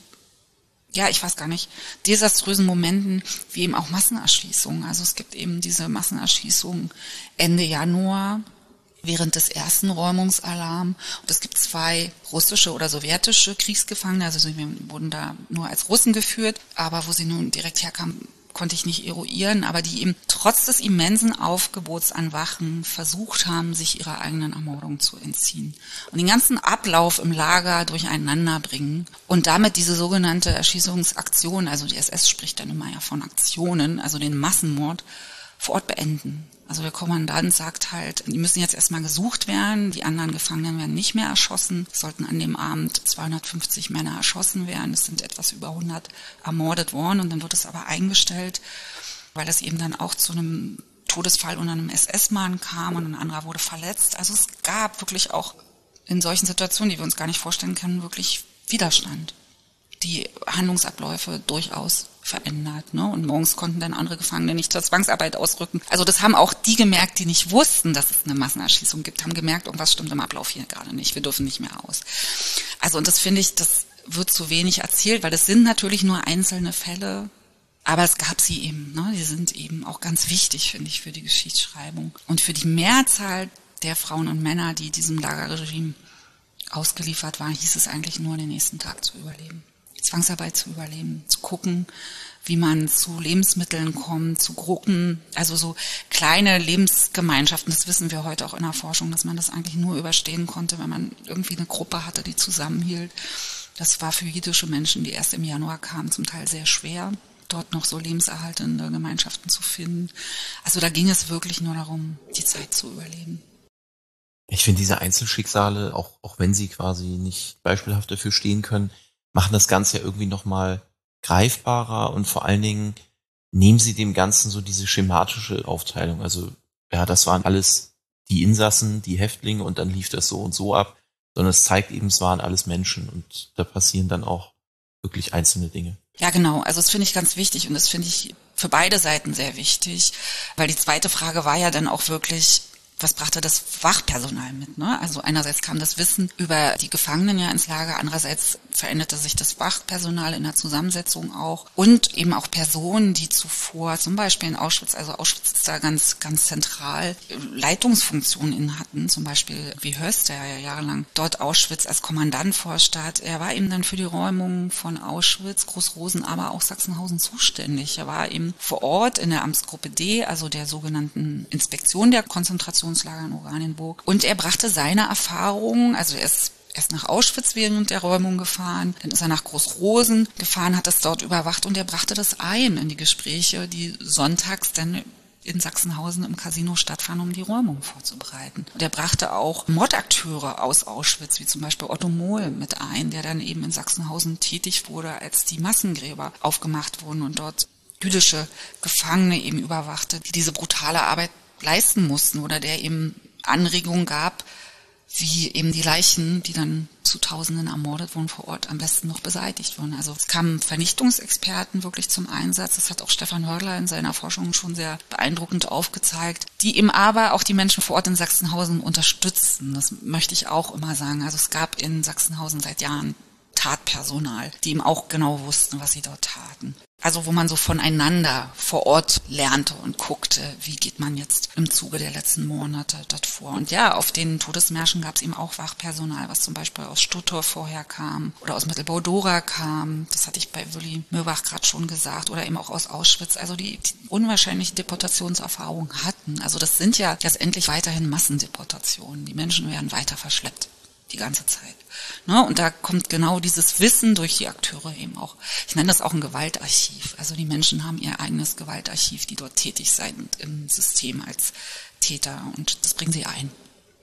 ja, ich weiß gar nicht, desaströsen Momenten wie eben auch Massenerschießungen. Also es gibt eben diese Massenerschießungen Ende Januar, während des ersten Räumungsalarms. Und es gibt 2 russische oder sowjetische Kriegsgefangene, also sie wurden da nur als Russen geführt, aber wo sie nun direkt herkamen, konnte ich nicht eruieren, aber die eben trotz des immensen Aufgebots an Wachen versucht haben, sich ihrer eigenen Ermordung zu entziehen. Und den ganzen Ablauf im Lager durcheinander bringen und damit diese sogenannte Erschießungsaktion, also die SS spricht dann immer ja von Aktionen, also den Massenmord, vor Ort beenden. Also der Kommandant sagt halt, die müssen jetzt erstmal gesucht werden, die anderen Gefangenen werden nicht mehr erschossen. Es sollten an dem Abend 250 Männer erschossen werden, es sind etwas über 100 ermordet worden und dann wird es aber eingestellt, weil es eben dann auch zu einem Todesfall unter einem SS-Mann kam und ein anderer wurde verletzt. Also es gab wirklich auch in solchen Situationen, die wir uns gar nicht vorstellen können, wirklich Widerstand. Die Handlungsabläufe durchaus verändert. Ne? Und morgens konnten dann andere Gefangene nicht zur Zwangsarbeit ausrücken. Also das haben auch die gemerkt, die nicht wussten, dass es eine Massenerschießung gibt, haben gemerkt, irgendwas stimmt im Ablauf hier gerade nicht. Wir dürfen nicht mehr aus. Also und das finde ich, das wird zu wenig erzählt, weil das sind natürlich nur einzelne Fälle, aber es gab sie eben. Ne? Die sind eben auch ganz wichtig, finde ich, für die Geschichtsschreibung. Und für die Mehrzahl der Frauen und Männer, die diesem Lagerregime ausgeliefert waren, hieß es eigentlich nur, den nächsten Tag zu überleben. Zwangsarbeit zu überleben, zu gucken, wie man zu Lebensmitteln kommt, zu Gruppen, also so kleine Lebensgemeinschaften. Das wissen wir heute auch in der Forschung, dass man das eigentlich nur überstehen konnte, wenn man irgendwie eine Gruppe hatte, die zusammenhielt. Das war für jüdische Menschen, die erst im Januar kamen, zum Teil sehr schwer, dort noch so lebenserhaltende Gemeinschaften zu finden. Also da ging es wirklich nur darum, die Zeit zu überleben. Ich finde diese Einzelschicksale, auch wenn sie quasi nicht beispielhaft dafür stehen können, machen das Ganze ja irgendwie nochmal greifbarer und vor allen Dingen nehmen sie dem Ganzen so diese schematische Aufteilung. Also ja, das waren alles die Insassen, die Häftlinge und dann lief das so und so ab, sondern es zeigt eben, es waren alles Menschen und da passieren dann auch wirklich einzelne Dinge. Ja, genau. Also das finde ich ganz wichtig und das finde ich für beide Seiten sehr wichtig, weil die zweite Frage war ja dann auch wirklich, was brachte das Wachpersonal mit? Ne? Also einerseits kam das Wissen über die Gefangenen ja ins Lager, andererseits veränderte sich das Wachpersonal in der Zusammensetzung auch und eben auch Personen, die zuvor zum Beispiel in Auschwitz, also Auschwitz ist da ganz, ganz zentral, Leitungsfunktionen inne hatten, zum Beispiel wie Höss, der ja jahrelang dort Auschwitz als Kommandant vorstand. Er war eben dann für die Räumung von Auschwitz, Großrosen, aber auch Sachsenhausen zuständig. Er war eben vor Ort in der Amtsgruppe D, also der sogenannten Inspektion der Konzentrationslager in Oranienburg. Und er brachte seine Erfahrungen, also er ist erst nach Auschwitz während der Räumung gefahren, dann ist er nach Großrosen gefahren, hat das dort überwacht und er brachte das ein in die Gespräche, die sonntags dann in Sachsenhausen im Casino stattfanden, um die Räumung vorzubereiten. Und er brachte auch Mordakteure aus Auschwitz, wie zum Beispiel Otto Mohl, mit ein, der dann eben in Sachsenhausen tätig wurde, als die Massengräber aufgemacht wurden und dort jüdische Gefangene eben überwachte, die diese brutale Arbeit leisten mussten oder der eben Anregungen gab, wie eben die Leichen, die dann zu Tausenden ermordet wurden vor Ort, am besten noch beseitigt wurden. Also es kamen Vernichtungsexperten wirklich zum Einsatz. Das hat auch Stefan Hörgler in seiner Forschung schon sehr beeindruckend aufgezeigt, die eben aber auch die Menschen vor Ort in Sachsenhausen unterstützten. Das möchte ich auch immer sagen. Also es gab in Sachsenhausen seit Jahren Tatpersonal, die eben auch genau wussten, was sie dort taten. Also wo man so voneinander vor Ort lernte und guckte, wie geht man jetzt im Zuge der letzten Monate dort vor. Und ja, auf den Todesmärschen gab es eben auch Wachpersonal, was zum Beispiel aus Stuttgart vorher kam oder aus Mittelbau-Dora kam. Das hatte ich bei Willy Mürbach gerade schon gesagt. Oder eben auch aus Auschwitz. Also die unwahrscheinliche Deportationserfahrung hatten. Also das sind ja letztendlich weiterhin Massendeportationen. Die Menschen werden weiter verschleppt. Die ganze Zeit. Ne? Und da kommt genau dieses Wissen durch die Akteure eben auch. Ich nenne das auch ein Gewaltarchiv. Also die Menschen haben ihr eigenes Gewaltarchiv, die dort tätig sind im System als Täter und das bringen sie ein.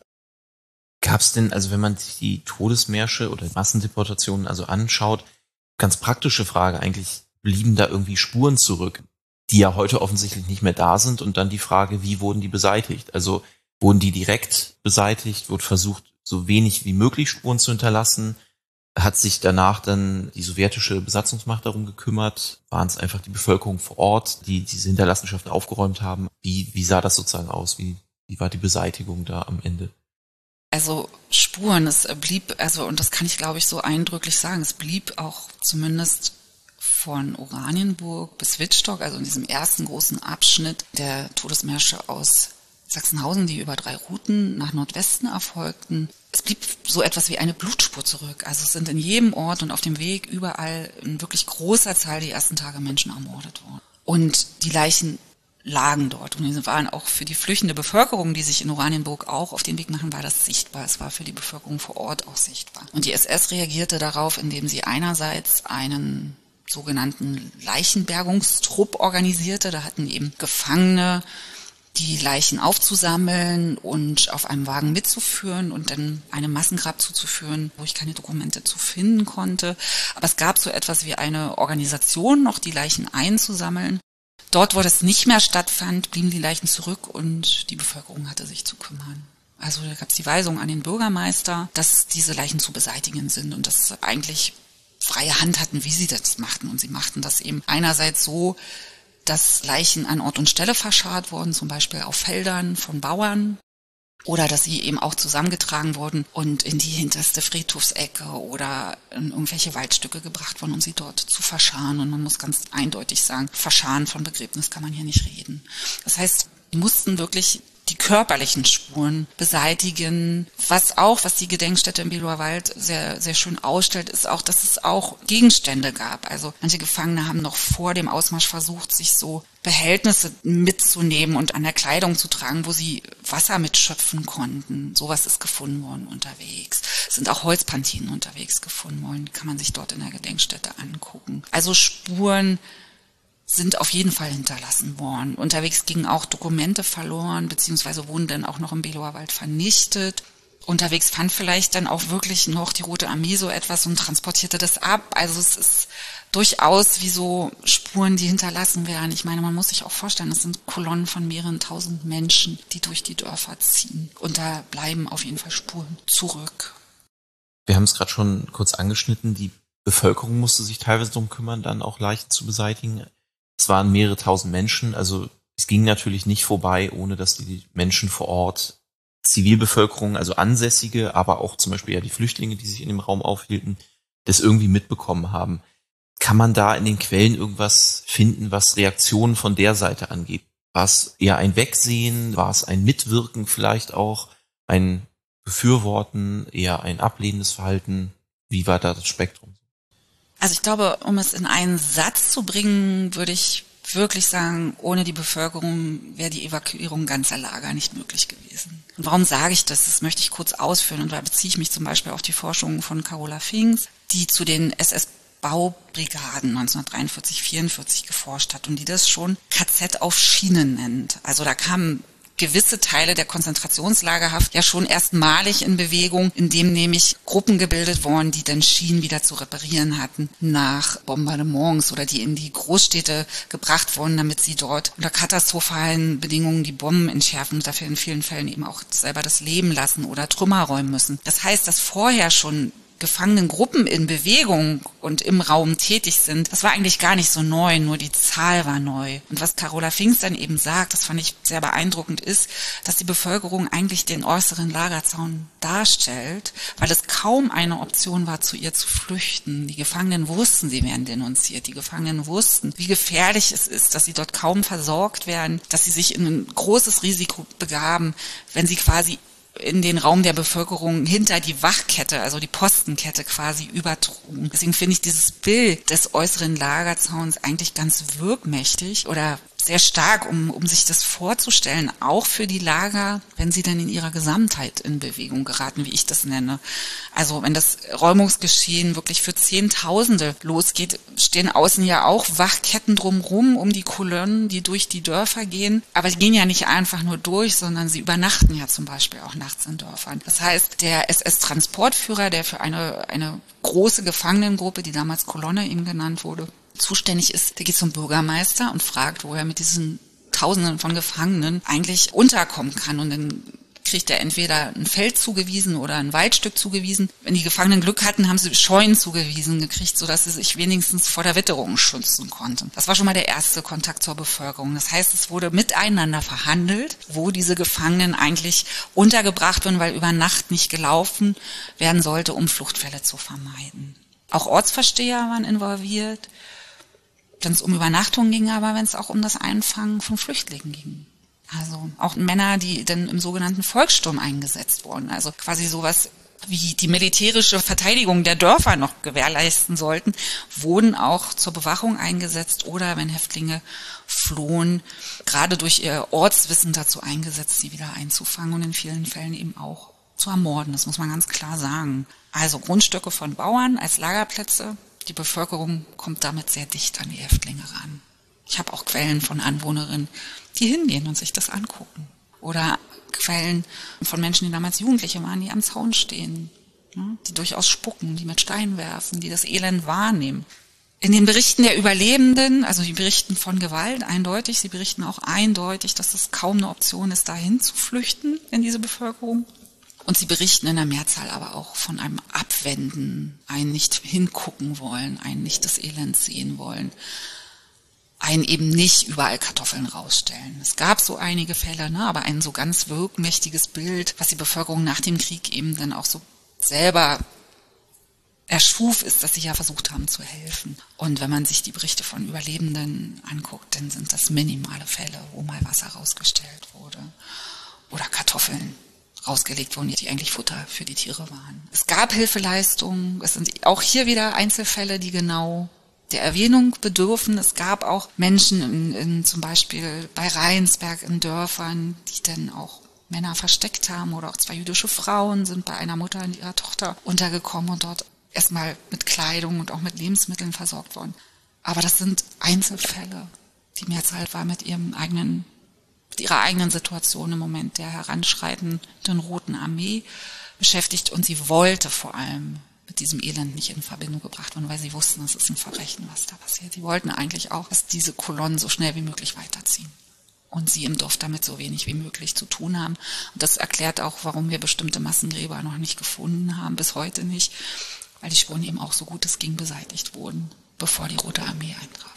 Gab es denn, also wenn man sich die Todesmärsche oder Massendeportationen also anschaut, ganz praktische Frage eigentlich, blieben da irgendwie Spuren zurück, die ja heute offensichtlich nicht mehr da sind und dann die Frage, wie wurden die beseitigt? Also wurden die direkt beseitigt, wurde versucht, so wenig wie möglich Spuren zu hinterlassen? Hat sich danach dann die sowjetische Besatzungsmacht darum gekümmert? Waren es einfach die Bevölkerung vor Ort, die diese Hinterlassenschaften aufgeräumt haben? Wie sah das sozusagen aus? Wie war die Beseitigung da am Ende? Also Spuren, es blieb, also und das kann ich glaube ich so eindrücklich sagen, es blieb auch zumindest von Oranienburg bis Wittstock, also in diesem ersten großen Abschnitt der Todesmärsche aus Sachsenhausen, die über 3 Routen nach Nordwesten erfolgten. Es blieb so etwas wie eine Blutspur zurück. Also es sind in jedem Ort und auf dem Weg überall in wirklich großer Zahl die ersten Tage Menschen ermordet worden. Und die Leichen lagen dort. Und die waren auch für die flüchtende Bevölkerung, die sich in Oranienburg auch auf den Weg machen, war das sichtbar. Es war für die Bevölkerung vor Ort auch sichtbar. Und die SS reagierte darauf, indem sie einerseits einen sogenannten Leichenbergungstrupp organisierte. Da hatten eben Gefangene die Leichen aufzusammeln und auf einem Wagen mitzuführen und dann einem Massengrab zuzuführen, wo ich keine Dokumente zu finden konnte. Aber es gab so etwas wie eine Organisation, noch die Leichen einzusammeln. Dort, wo das nicht mehr stattfand, blieben die Leichen zurück und die Bevölkerung hatte sich zu kümmern. Also da gab es die Weisung an den Bürgermeister, dass diese Leichen zu beseitigen sind und dass sie eigentlich freie Hand hatten, wie sie das machten. Und sie machten das eben einerseits so, dass Leichen an Ort und Stelle verscharrt wurden, zum Beispiel auf Feldern von Bauern, oder dass sie eben auch zusammengetragen wurden und in die hinterste Friedhofsecke oder in irgendwelche Waldstücke gebracht wurden, um sie dort zu verscharren. Und man muss ganz eindeutig sagen, verscharren von Begräbnis kann man hier nicht reden. Das heißt, die mussten wirklich die körperlichen Spuren beseitigen. Was die Gedenkstätte im Belower Wald sehr, sehr schön ausstellt, ist auch, dass es auch Gegenstände gab. Also manche Gefangene haben noch vor dem Ausmarsch versucht, sich so Behältnisse mitzunehmen und an der Kleidung zu tragen, wo sie Wasser mitschöpfen konnten. Sowas ist gefunden worden unterwegs. Es sind auch Holzpantinen unterwegs gefunden worden. Kann man sich dort in der Gedenkstätte angucken. Also Spuren sind auf jeden Fall hinterlassen worden. Unterwegs gingen auch Dokumente verloren, beziehungsweise wurden dann auch noch im Belower Wald vernichtet. Unterwegs fand vielleicht dann auch wirklich noch die Rote Armee so etwas und transportierte das ab. Also es ist durchaus wie so Spuren, die hinterlassen werden. Ich meine, man muss sich auch vorstellen, es sind Kolonnen von mehreren tausend Menschen, die durch die Dörfer ziehen. Und da bleiben auf jeden Fall Spuren zurück. Wir haben es gerade schon kurz angeschnitten, die Bevölkerung musste sich teilweise darum kümmern, dann auch Leichen zu beseitigen. Es waren mehrere tausend Menschen, also es ging natürlich nicht vorbei, ohne dass die Menschen vor Ort, Zivilbevölkerung, also Ansässige, aber auch zum Beispiel ja die Flüchtlinge, die sich in dem Raum aufhielten, das irgendwie mitbekommen haben. Kann man da in den Quellen irgendwas finden, was Reaktionen von der Seite angeht? War es eher ein Wegsehen? War es ein Mitwirken vielleicht auch? Ein Befürworten? Eher ein ablehnendes Verhalten? Wie war da das Spektrum? Also ich glaube, um es in einen Satz zu bringen, würde ich wirklich sagen, ohne die Bevölkerung wäre die Evakuierung ganzer Lager nicht möglich gewesen. Und warum sage ich das? Das möchte ich kurz ausführen. Und da beziehe ich mich zum Beispiel auf die Forschungen von Carola Finks, die zu den SS-Baubrigaden 1943-44 geforscht hat und die das schon KZ auf Schienen nennt. Also da kamen gewisse Teile der Konzentrationslagerhaft ja schon erstmalig in Bewegung, indem nämlich Gruppen gebildet wurden, die dann Schienen wieder zu reparieren hatten nach Bombardements oder die in die Großstädte gebracht wurden, damit sie dort unter katastrophalen Bedingungen die Bomben entschärfen und dafür in vielen Fällen eben auch selber das Leben lassen oder Trümmer räumen müssen. Das heißt, dass vorher schon Gefangenengruppen in Bewegung und im Raum tätig sind, das war eigentlich gar nicht so neu, nur die Zahl war neu. Und was Carola Finks dann eben sagt, das fand ich sehr beeindruckend, ist, dass die Bevölkerung eigentlich den äußeren Lagerzaun darstellt, weil es kaum eine Option war, zu ihr zu flüchten. Die Gefangenen wussten, sie werden denunziert. Die Gefangenen wussten, wie gefährlich es ist, dass sie dort kaum versorgt werden, dass sie sich in ein großes Risiko begaben, wenn sie quasi in den Raum der Bevölkerung hinter die Wachkette, also die Postenkette quasi übertrugen. Deswegen finde ich dieses Bild des äußeren Lagerzauns eigentlich ganz wirkmächtig oder sehr stark, um sich das vorzustellen, auch für die Lager, wenn sie dann in ihrer Gesamtheit in Bewegung geraten, wie ich das nenne. Also wenn das Räumungsgeschehen wirklich für Zehntausende losgeht, stehen außen ja auch Wachketten drumherum um die Kolonnen, die durch die Dörfer gehen. Aber die gehen ja nicht einfach nur durch, sondern sie übernachten ja zum Beispiel auch nachts in Dörfern. Das heißt, der SS-Transportführer, der für eine große Gefangenengruppe, die damals Kolonne eben genannt wurde, zuständig ist, der geht zum Bürgermeister und fragt, wo er mit diesen Tausenden von Gefangenen eigentlich unterkommen kann. Und dann kriegt er entweder ein Feld zugewiesen oder ein Waldstück zugewiesen. Wenn die Gefangenen Glück hatten, haben sie Scheunen zugewiesen gekriegt, sodass sie sich wenigstens vor der Witterung schützen konnten. Das war schon mal der erste Kontakt zur Bevölkerung. Das heißt, es wurde miteinander verhandelt, wo diese Gefangenen eigentlich untergebracht werden, weil über Nacht nicht gelaufen werden sollte, um Fluchtfälle zu vermeiden. Auch Ortsversteher waren involviert, wenn es um Übernachtung ging, aber wenn es auch um das Einfangen von Flüchtlingen ging. Also auch Männer, die dann im sogenannten Volkssturm eingesetzt wurden. Also quasi sowas wie die militärische Verteidigung der Dörfer noch gewährleisten sollten, wurden auch zur Bewachung eingesetzt oder wenn Häftlinge flohen, gerade durch ihr Ortswissen dazu eingesetzt, sie wieder einzufangen und in vielen Fällen eben auch zu ermorden. Das muss man ganz klar sagen. Also Grundstücke von Bauern als Lagerplätze Die Bevölkerung kommt damit sehr dicht an die Häftlinge ran. Ich habe auch Quellen von Anwohnerinnen, die hingehen und sich das angucken. Oder Quellen von Menschen, die damals Jugendliche waren, die am Zaun stehen, die durchaus spucken, die mit Steinen werfen, die das Elend wahrnehmen. In den Berichten der Überlebenden, also die berichten von Gewalt eindeutig, sie berichten auch eindeutig, dass es kaum eine Option ist, dahin zu flüchten in diese Bevölkerung. Und sie berichten in der Mehrzahl aber auch von einem Abwenden, ein nicht hingucken wollen, ein nicht das Elend sehen wollen, ein eben nicht überall Kartoffeln rausstellen. Es gab so einige Fälle, aber ein so ganz wirkmächtiges Bild, was die Bevölkerung nach dem Krieg eben dann auch so selber erschuf, ist, dass sie ja versucht haben zu helfen. Und wenn man sich die Berichte von Überlebenden anguckt, dann sind das minimale Fälle, wo mal Wasser rausgestellt wurde oder Kartoffeln rausgelegt wurden, die eigentlich Futter für die Tiere waren. Es gab Hilfeleistungen, es sind auch hier wieder Einzelfälle, die genau der Erwähnung bedürfen. Es gab auch Menschen in zum Beispiel bei Rheinsberg in Dörfern, die dann auch Männer versteckt haben, oder auch 2 jüdische Frauen sind bei einer Mutter und ihrer Tochter untergekommen und dort erstmal mit Kleidung und auch mit Lebensmitteln versorgt worden. Aber das sind Einzelfälle. Die Mehrzahl war mit ihrer eigenen Situation im Moment der heranschreitenden Roten Armee beschäftigt, und sie wollte vor allem mit diesem Elend nicht in Verbindung gebracht werden, weil sie wussten, es ist ein Verbrechen, was da passiert. Sie wollten eigentlich auch, dass diese Kolonnen so schnell wie möglich weiterziehen und sie im Dorf damit so wenig wie möglich zu tun haben. Und das erklärt auch, warum wir bestimmte Massengräber noch nicht gefunden haben, bis heute nicht, weil die Spuren eben auch so gut es ging beseitigt wurden, bevor die Rote Armee eintraf.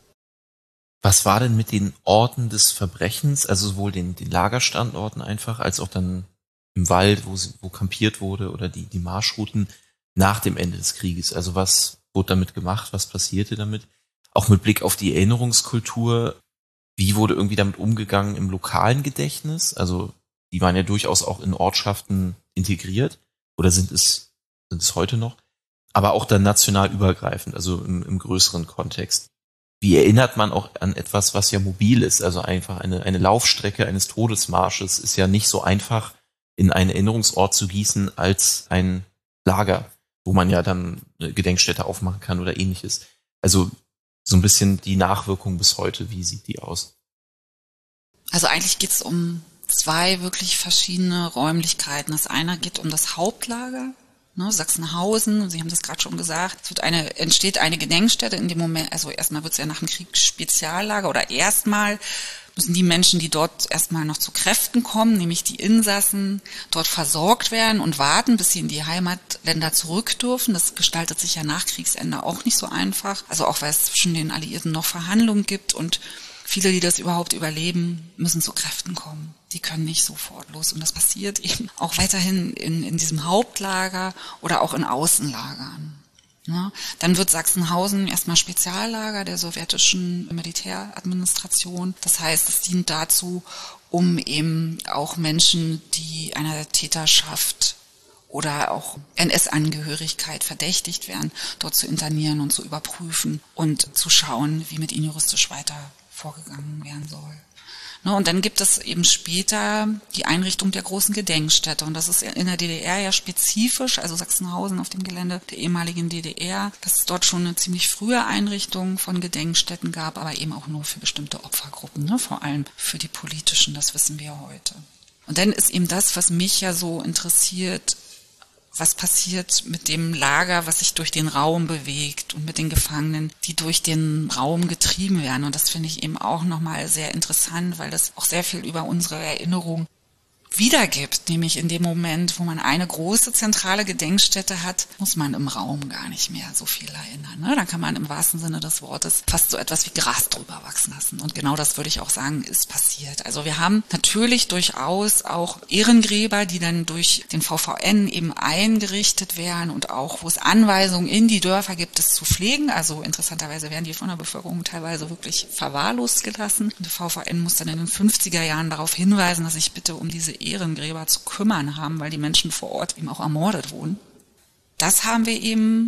Was war denn mit den Orten des Verbrechens, also sowohl den Lagerstandorten einfach, als auch dann im Wald, wo kampiert wurde, oder die Marschrouten nach dem Ende des Krieges? Also was wurde damit gemacht, was passierte damit? Auch mit Blick auf die Erinnerungskultur, wie wurde irgendwie damit umgegangen im lokalen Gedächtnis? Also die waren ja durchaus auch in Ortschaften integriert, oder sind es heute noch, aber auch dann national übergreifend, also im größeren Kontext. Wie erinnert man auch an etwas, was ja mobil ist? Also einfach eine Laufstrecke eines Todesmarsches ist ja nicht so einfach in einen Erinnerungsort zu gießen als ein Lager, wo man ja dann eine Gedenkstätte aufmachen kann oder ähnliches. Also so ein bisschen die Nachwirkung bis heute, wie sieht die aus? Also eigentlich geht es um 2 wirklich verschiedene Räumlichkeiten. Das eine geht um das Hauptlager, Sachsenhausen, Sie haben das gerade schon gesagt, entsteht eine Gedenkstätte in dem Moment, also erstmal wird es ja nach dem Krieg Speziallager, oder erstmal müssen die Menschen, die dort erstmal noch zu Kräften kommen, nämlich die Insassen, dort versorgt werden und warten, bis sie in die Heimatländer zurück dürfen. Das gestaltet sich ja nach Kriegsende auch nicht so einfach, also auch weil es zwischen den Alliierten noch Verhandlungen gibt, und viele, die das überhaupt überleben, müssen zu Kräften kommen. Die können nicht sofort los. Und das passiert eben auch weiterhin in diesem Hauptlager oder auch in Außenlagern. Ja, dann wird Sachsenhausen erstmal Speziallager der sowjetischen Militäradministration. Das heißt, es dient dazu, um eben auch Menschen, die einer Täterschaft oder auch NS-Angehörigkeit verdächtigt werden, dort zu internieren und zu überprüfen und zu schauen, wie mit ihnen juristisch weiter vorgegangen werden soll. Und dann gibt es eben später die Einrichtung der großen Gedenkstätte. Und das ist in der DDR ja spezifisch, also Sachsenhausen auf dem Gelände der ehemaligen DDR, dass es dort schon eine ziemlich frühe Einrichtung von Gedenkstätten gab, aber eben auch nur für bestimmte Opfergruppen, vor allem für die politischen, das wissen wir heute. Und dann ist eben das, was mich ja so interessiert, was passiert mit dem Lager, was sich durch den Raum bewegt, und mit den Gefangenen, die durch den Raum getrieben werden. Und das finde ich eben auch nochmal sehr interessant, weil das auch sehr viel über unsere Erinnerung wiedergibt. Nämlich in dem Moment, wo man eine große zentrale Gedenkstätte hat, muss man im Raum gar nicht mehr so viel erinnern. Dann kann man im wahrsten Sinne des Wortes fast so etwas wie Gras drüber wachsen lassen. Und genau das würde ich auch sagen, ist passiert. Also wir haben natürlich durchaus auch Ehrengräber, die dann durch den VVN eben eingerichtet werden, und auch, wo es Anweisungen in die Dörfer gibt, es zu pflegen. Also interessanterweise werden die von der Bevölkerung teilweise wirklich verwahrlost gelassen. Und der VVN muss dann in den 50er Jahren darauf hinweisen, dass sich bitte um diese Ehrengräber zu kümmern haben, weil die Menschen vor Ort eben auch ermordet wurden. Das haben wir eben, das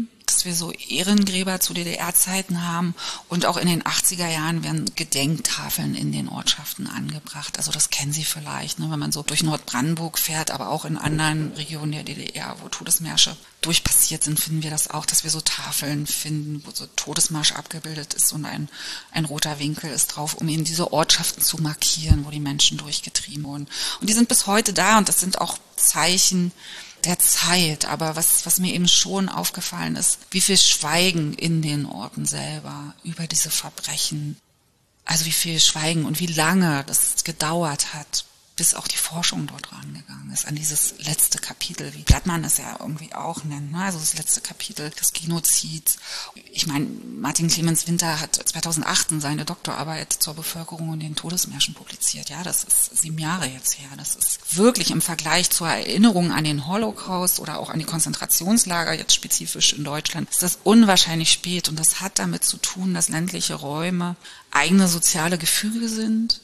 dass wir so Ehrengräber zu DDR-Zeiten haben und auch in den 80er Jahren werden Gedenktafeln in den Ortschaften angebracht. Also das kennen Sie vielleicht, ne, wenn man so durch Nordbrandenburg fährt, aber auch in anderen Regionen der DDR, wo Todesmärsche durchpassiert sind, finden wir das auch, dass wir so Tafeln finden, wo so Todesmarsch abgebildet ist und ein roter Winkel ist drauf, um eben diese Ortschaften zu markieren, wo die Menschen durchgetrieben wurden. Und die sind bis heute da und das sind auch Zeichen der Zeit. Aber was mir eben schon aufgefallen ist, wie viel Schweigen in den Orten selber über diese Verbrechen, also wie viel Schweigen und wie lange das gedauert hat, bis auch die Forschung dort rangegangen ist, an dieses letzte Kapitel, wie Blattmann es ja irgendwie auch nennt, ne? Also das letzte Kapitel des Genozids. Ich meine, Martin Clemens Winter hat 2008 seine Doktorarbeit zur Bevölkerung und den Todesmärschen publiziert. Ja, das ist 7 Jahre jetzt her. Das ist wirklich im Vergleich zur Erinnerung an den Holocaust oder auch an die Konzentrationslager, jetzt spezifisch in Deutschland, ist das unwahrscheinlich spät. Und das hat damit zu tun, dass ländliche Räume eigene soziale Gefüge sind,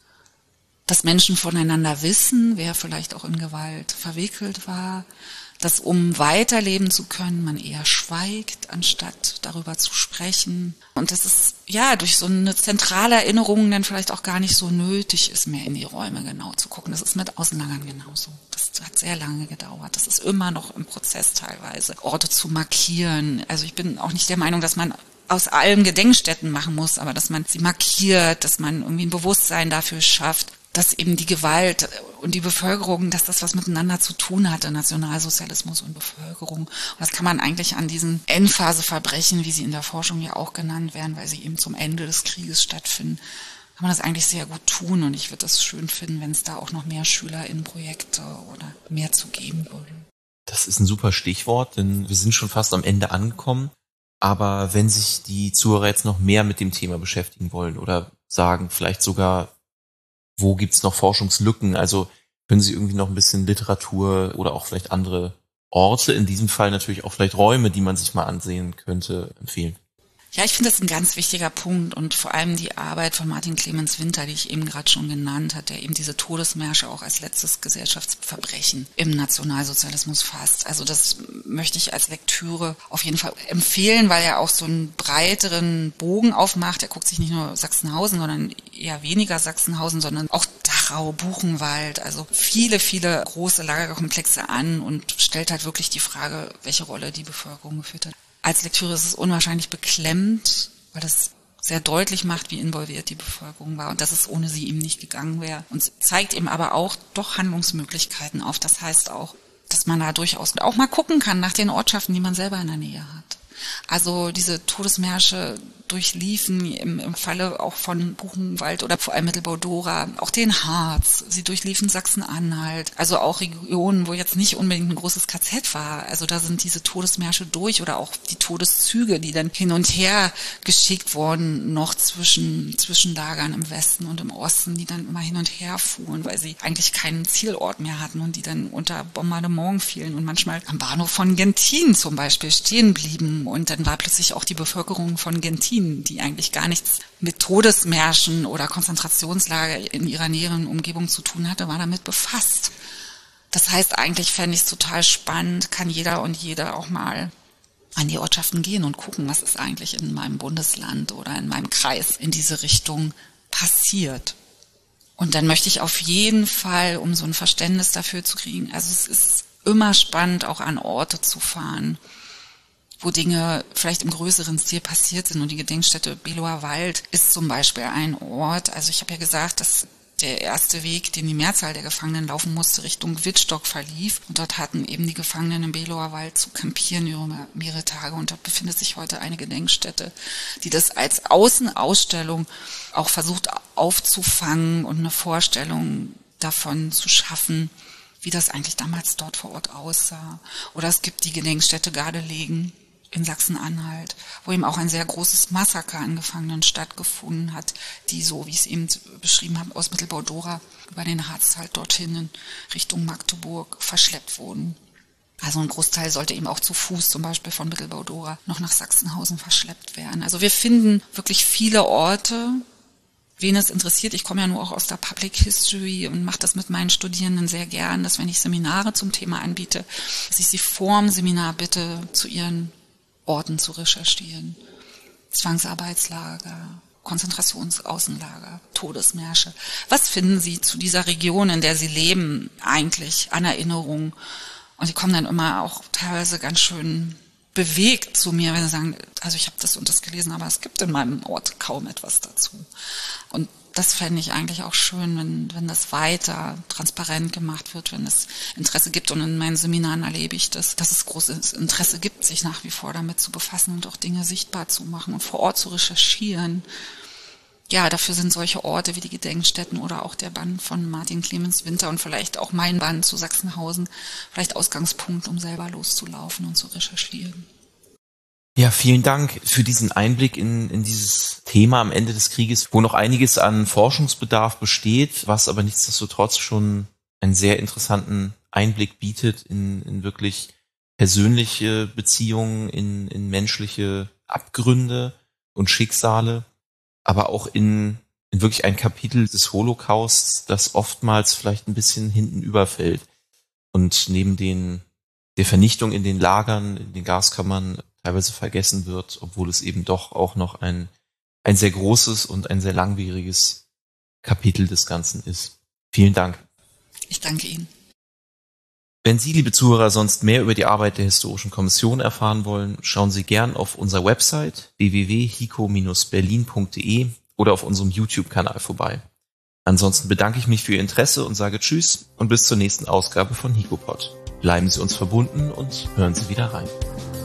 dass Menschen voneinander wissen, wer vielleicht auch in Gewalt verwickelt war, dass um weiterleben zu können, man eher schweigt, anstatt darüber zu sprechen. Und dass es ja durch so eine zentrale Erinnerung dann vielleicht auch gar nicht so nötig ist, mehr in die Räume genau zu gucken. Das ist mit Außenlagern genauso. Das hat sehr lange gedauert. Das ist immer noch im Prozess teilweise, Orte zu markieren. Also ich bin auch nicht der Meinung, dass man aus allen Gedenkstätten machen muss, aber dass man sie markiert, dass man irgendwie ein Bewusstsein dafür schafft, dass eben die Gewalt und die Bevölkerung, dass das was miteinander zu tun hatte, Nationalsozialismus und Bevölkerung. Und das kann man eigentlich an diesen Endphaseverbrechen, wie sie in der Forschung ja auch genannt werden, weil sie eben zum Ende des Krieges stattfinden, kann man das eigentlich sehr gut tun. Und ich würde das schön finden, wenn es da auch noch mehr SchülerInnenprojekte oder mehr zu geben würde. Das ist ein super Stichwort, denn wir sind schon fast am Ende angekommen. Aber wenn sich die Zuhörer jetzt noch mehr mit dem Thema beschäftigen wollen oder sagen, vielleicht sogar, wo gibt's noch Forschungslücken? Also können Sie irgendwie noch ein bisschen Literatur oder auch vielleicht andere Orte, in diesem Fall natürlich auch vielleicht Räume, die man sich mal ansehen könnte, empfehlen? Ja, ich finde das ein ganz wichtiger Punkt und vor allem die Arbeit von Martin Clemens Winter, die ich eben gerade schon genannt habe, der eben diese Todesmärsche auch als letztes Gesellschaftsverbrechen im Nationalsozialismus fasst. Also das möchte ich als Lektüre auf jeden Fall empfehlen, weil er auch so einen breiteren Bogen aufmacht. Er guckt sich nicht nur Sachsenhausen, sondern eher weniger Sachsenhausen, sondern auch Dachau, Buchenwald, also viele, viele große Lagerkomplexe an und stellt halt wirklich die Frage, welche Rolle die Bevölkerung geführt hat. Als Lektüre ist es unwahrscheinlich beklemmend, weil das sehr deutlich macht, wie involviert die Bevölkerung war und dass es ohne sie ihm nicht gegangen wäre. Und zeigt eben aber auch doch Handlungsmöglichkeiten auf. Das heißt auch, dass man da durchaus auch mal gucken kann nach den Ortschaften, die man selber in der Nähe hat. Also diese Todesmärsche durchliefen im Falle auch von Buchenwald oder vor allem Mittelbau-Dora auch den Harz. Sie durchliefen Sachsen-Anhalt, also auch Regionen, wo jetzt nicht unbedingt ein großes KZ war. Also da sind diese Todesmärsche durch oder auch die Todeszüge, die dann hin und her geschickt wurden, noch zwischen Lagern im Westen und im Osten, die dann immer hin und her fuhren, weil sie eigentlich keinen Zielort mehr hatten und die dann unter Bombardement fielen und manchmal am Bahnhof von Genthin zum Beispiel stehen blieben. Und dann war plötzlich auch die Bevölkerung von Genthin, die eigentlich gar nichts mit Todesmärschen oder Konzentrationslager in ihrer näheren Umgebung zu tun hatte, war damit befasst. Das heißt, eigentlich fände ich es total spannend, kann jeder und jede auch mal an die Ortschaften gehen und gucken, was ist eigentlich in meinem Bundesland oder in meinem Kreis in diese Richtung passiert. Und dann möchte ich auf jeden Fall, um so ein Verständnis dafür zu kriegen, also es ist immer spannend, auch an Orte zu fahren, wo Dinge vielleicht im größeren Stil passiert sind. Und die Gedenkstätte Belower Wald ist zum Beispiel ein Ort. Also ich habe ja gesagt, dass der erste Weg, den die Mehrzahl der Gefangenen laufen musste, Richtung Wittstock verlief. Und dort hatten eben die Gefangenen im Belower Wald zu campieren über mehrere Tage. Und dort befindet sich heute eine Gedenkstätte, die das als Außenausstellung auch versucht aufzufangen und eine Vorstellung davon zu schaffen, wie das eigentlich damals dort vor Ort aussah. Oder es gibt die Gedenkstätte Gardelegen in Sachsen-Anhalt, wo eben auch ein sehr großes Massaker an Gefangenen stattgefunden hat, die, so wie ich es eben beschrieben habe, aus Mittelbau-Dora über den Harz halt dorthin in Richtung Magdeburg verschleppt wurden. Also ein Großteil sollte eben auch zu Fuß zum Beispiel von Mittelbau-Dora noch nach Sachsenhausen verschleppt werden. Also wir finden wirklich viele Orte. Wen es interessiert, ich komme ja nur auch aus der Public History und mache das mit meinen Studierenden sehr gern, dass wenn ich Seminare zum Thema anbiete, dass ich sie vorm Seminar bitte zu ihren Orten zu recherchieren. Zwangsarbeitslager, Konzentrationsaußenlager, Todesmärsche. Was finden Sie zu dieser Region, in der Sie leben, eigentlich an Erinnerungen? Und die kommen dann immer auch teilweise ganz schön bewegt zu mir, wenn sie sagen, also ich habe das und das gelesen, aber es gibt in meinem Ort kaum etwas dazu. Und das fände ich eigentlich auch schön, wenn das weiter transparent gemacht wird, wenn es Interesse gibt. Und in meinen Seminaren erlebe ich das, dass es großes Interesse gibt, sich nach wie vor damit zu befassen und auch Dinge sichtbar zu machen und vor Ort zu recherchieren. Ja, dafür sind solche Orte wie die Gedenkstätten oder auch der Band von Martin Clemens Winter und vielleicht auch mein Band zu Sachsenhausen vielleicht Ausgangspunkt, um selber loszulaufen und zu recherchieren. Ja, vielen Dank für diesen Einblick in dieses Thema am Ende des Krieges, wo noch einiges an Forschungsbedarf besteht, was aber nichtsdestotrotz schon einen sehr interessanten Einblick bietet in wirklich persönliche Beziehungen, in menschliche Abgründe und Schicksale, aber auch in wirklich ein Kapitel des Holocausts, das oftmals vielleicht ein bisschen hinten überfällt und neben der Vernichtung in den Lagern, in den Gaskammern teilweise vergessen wird, obwohl es eben doch auch noch ein sehr großes und ein sehr langwieriges Kapitel des Ganzen ist. Vielen Dank. Ich danke Ihnen. Wenn Sie, liebe Zuhörer, sonst mehr über die Arbeit der Historischen Kommission erfahren wollen, schauen Sie gern auf unserer Website www.hico-berlin.de oder auf unserem YouTube-Kanal vorbei. Ansonsten bedanke ich mich für Ihr Interesse und sage Tschüss und bis zur nächsten Ausgabe von HICOPOD. Bleiben Sie uns verbunden und hören Sie wieder rein.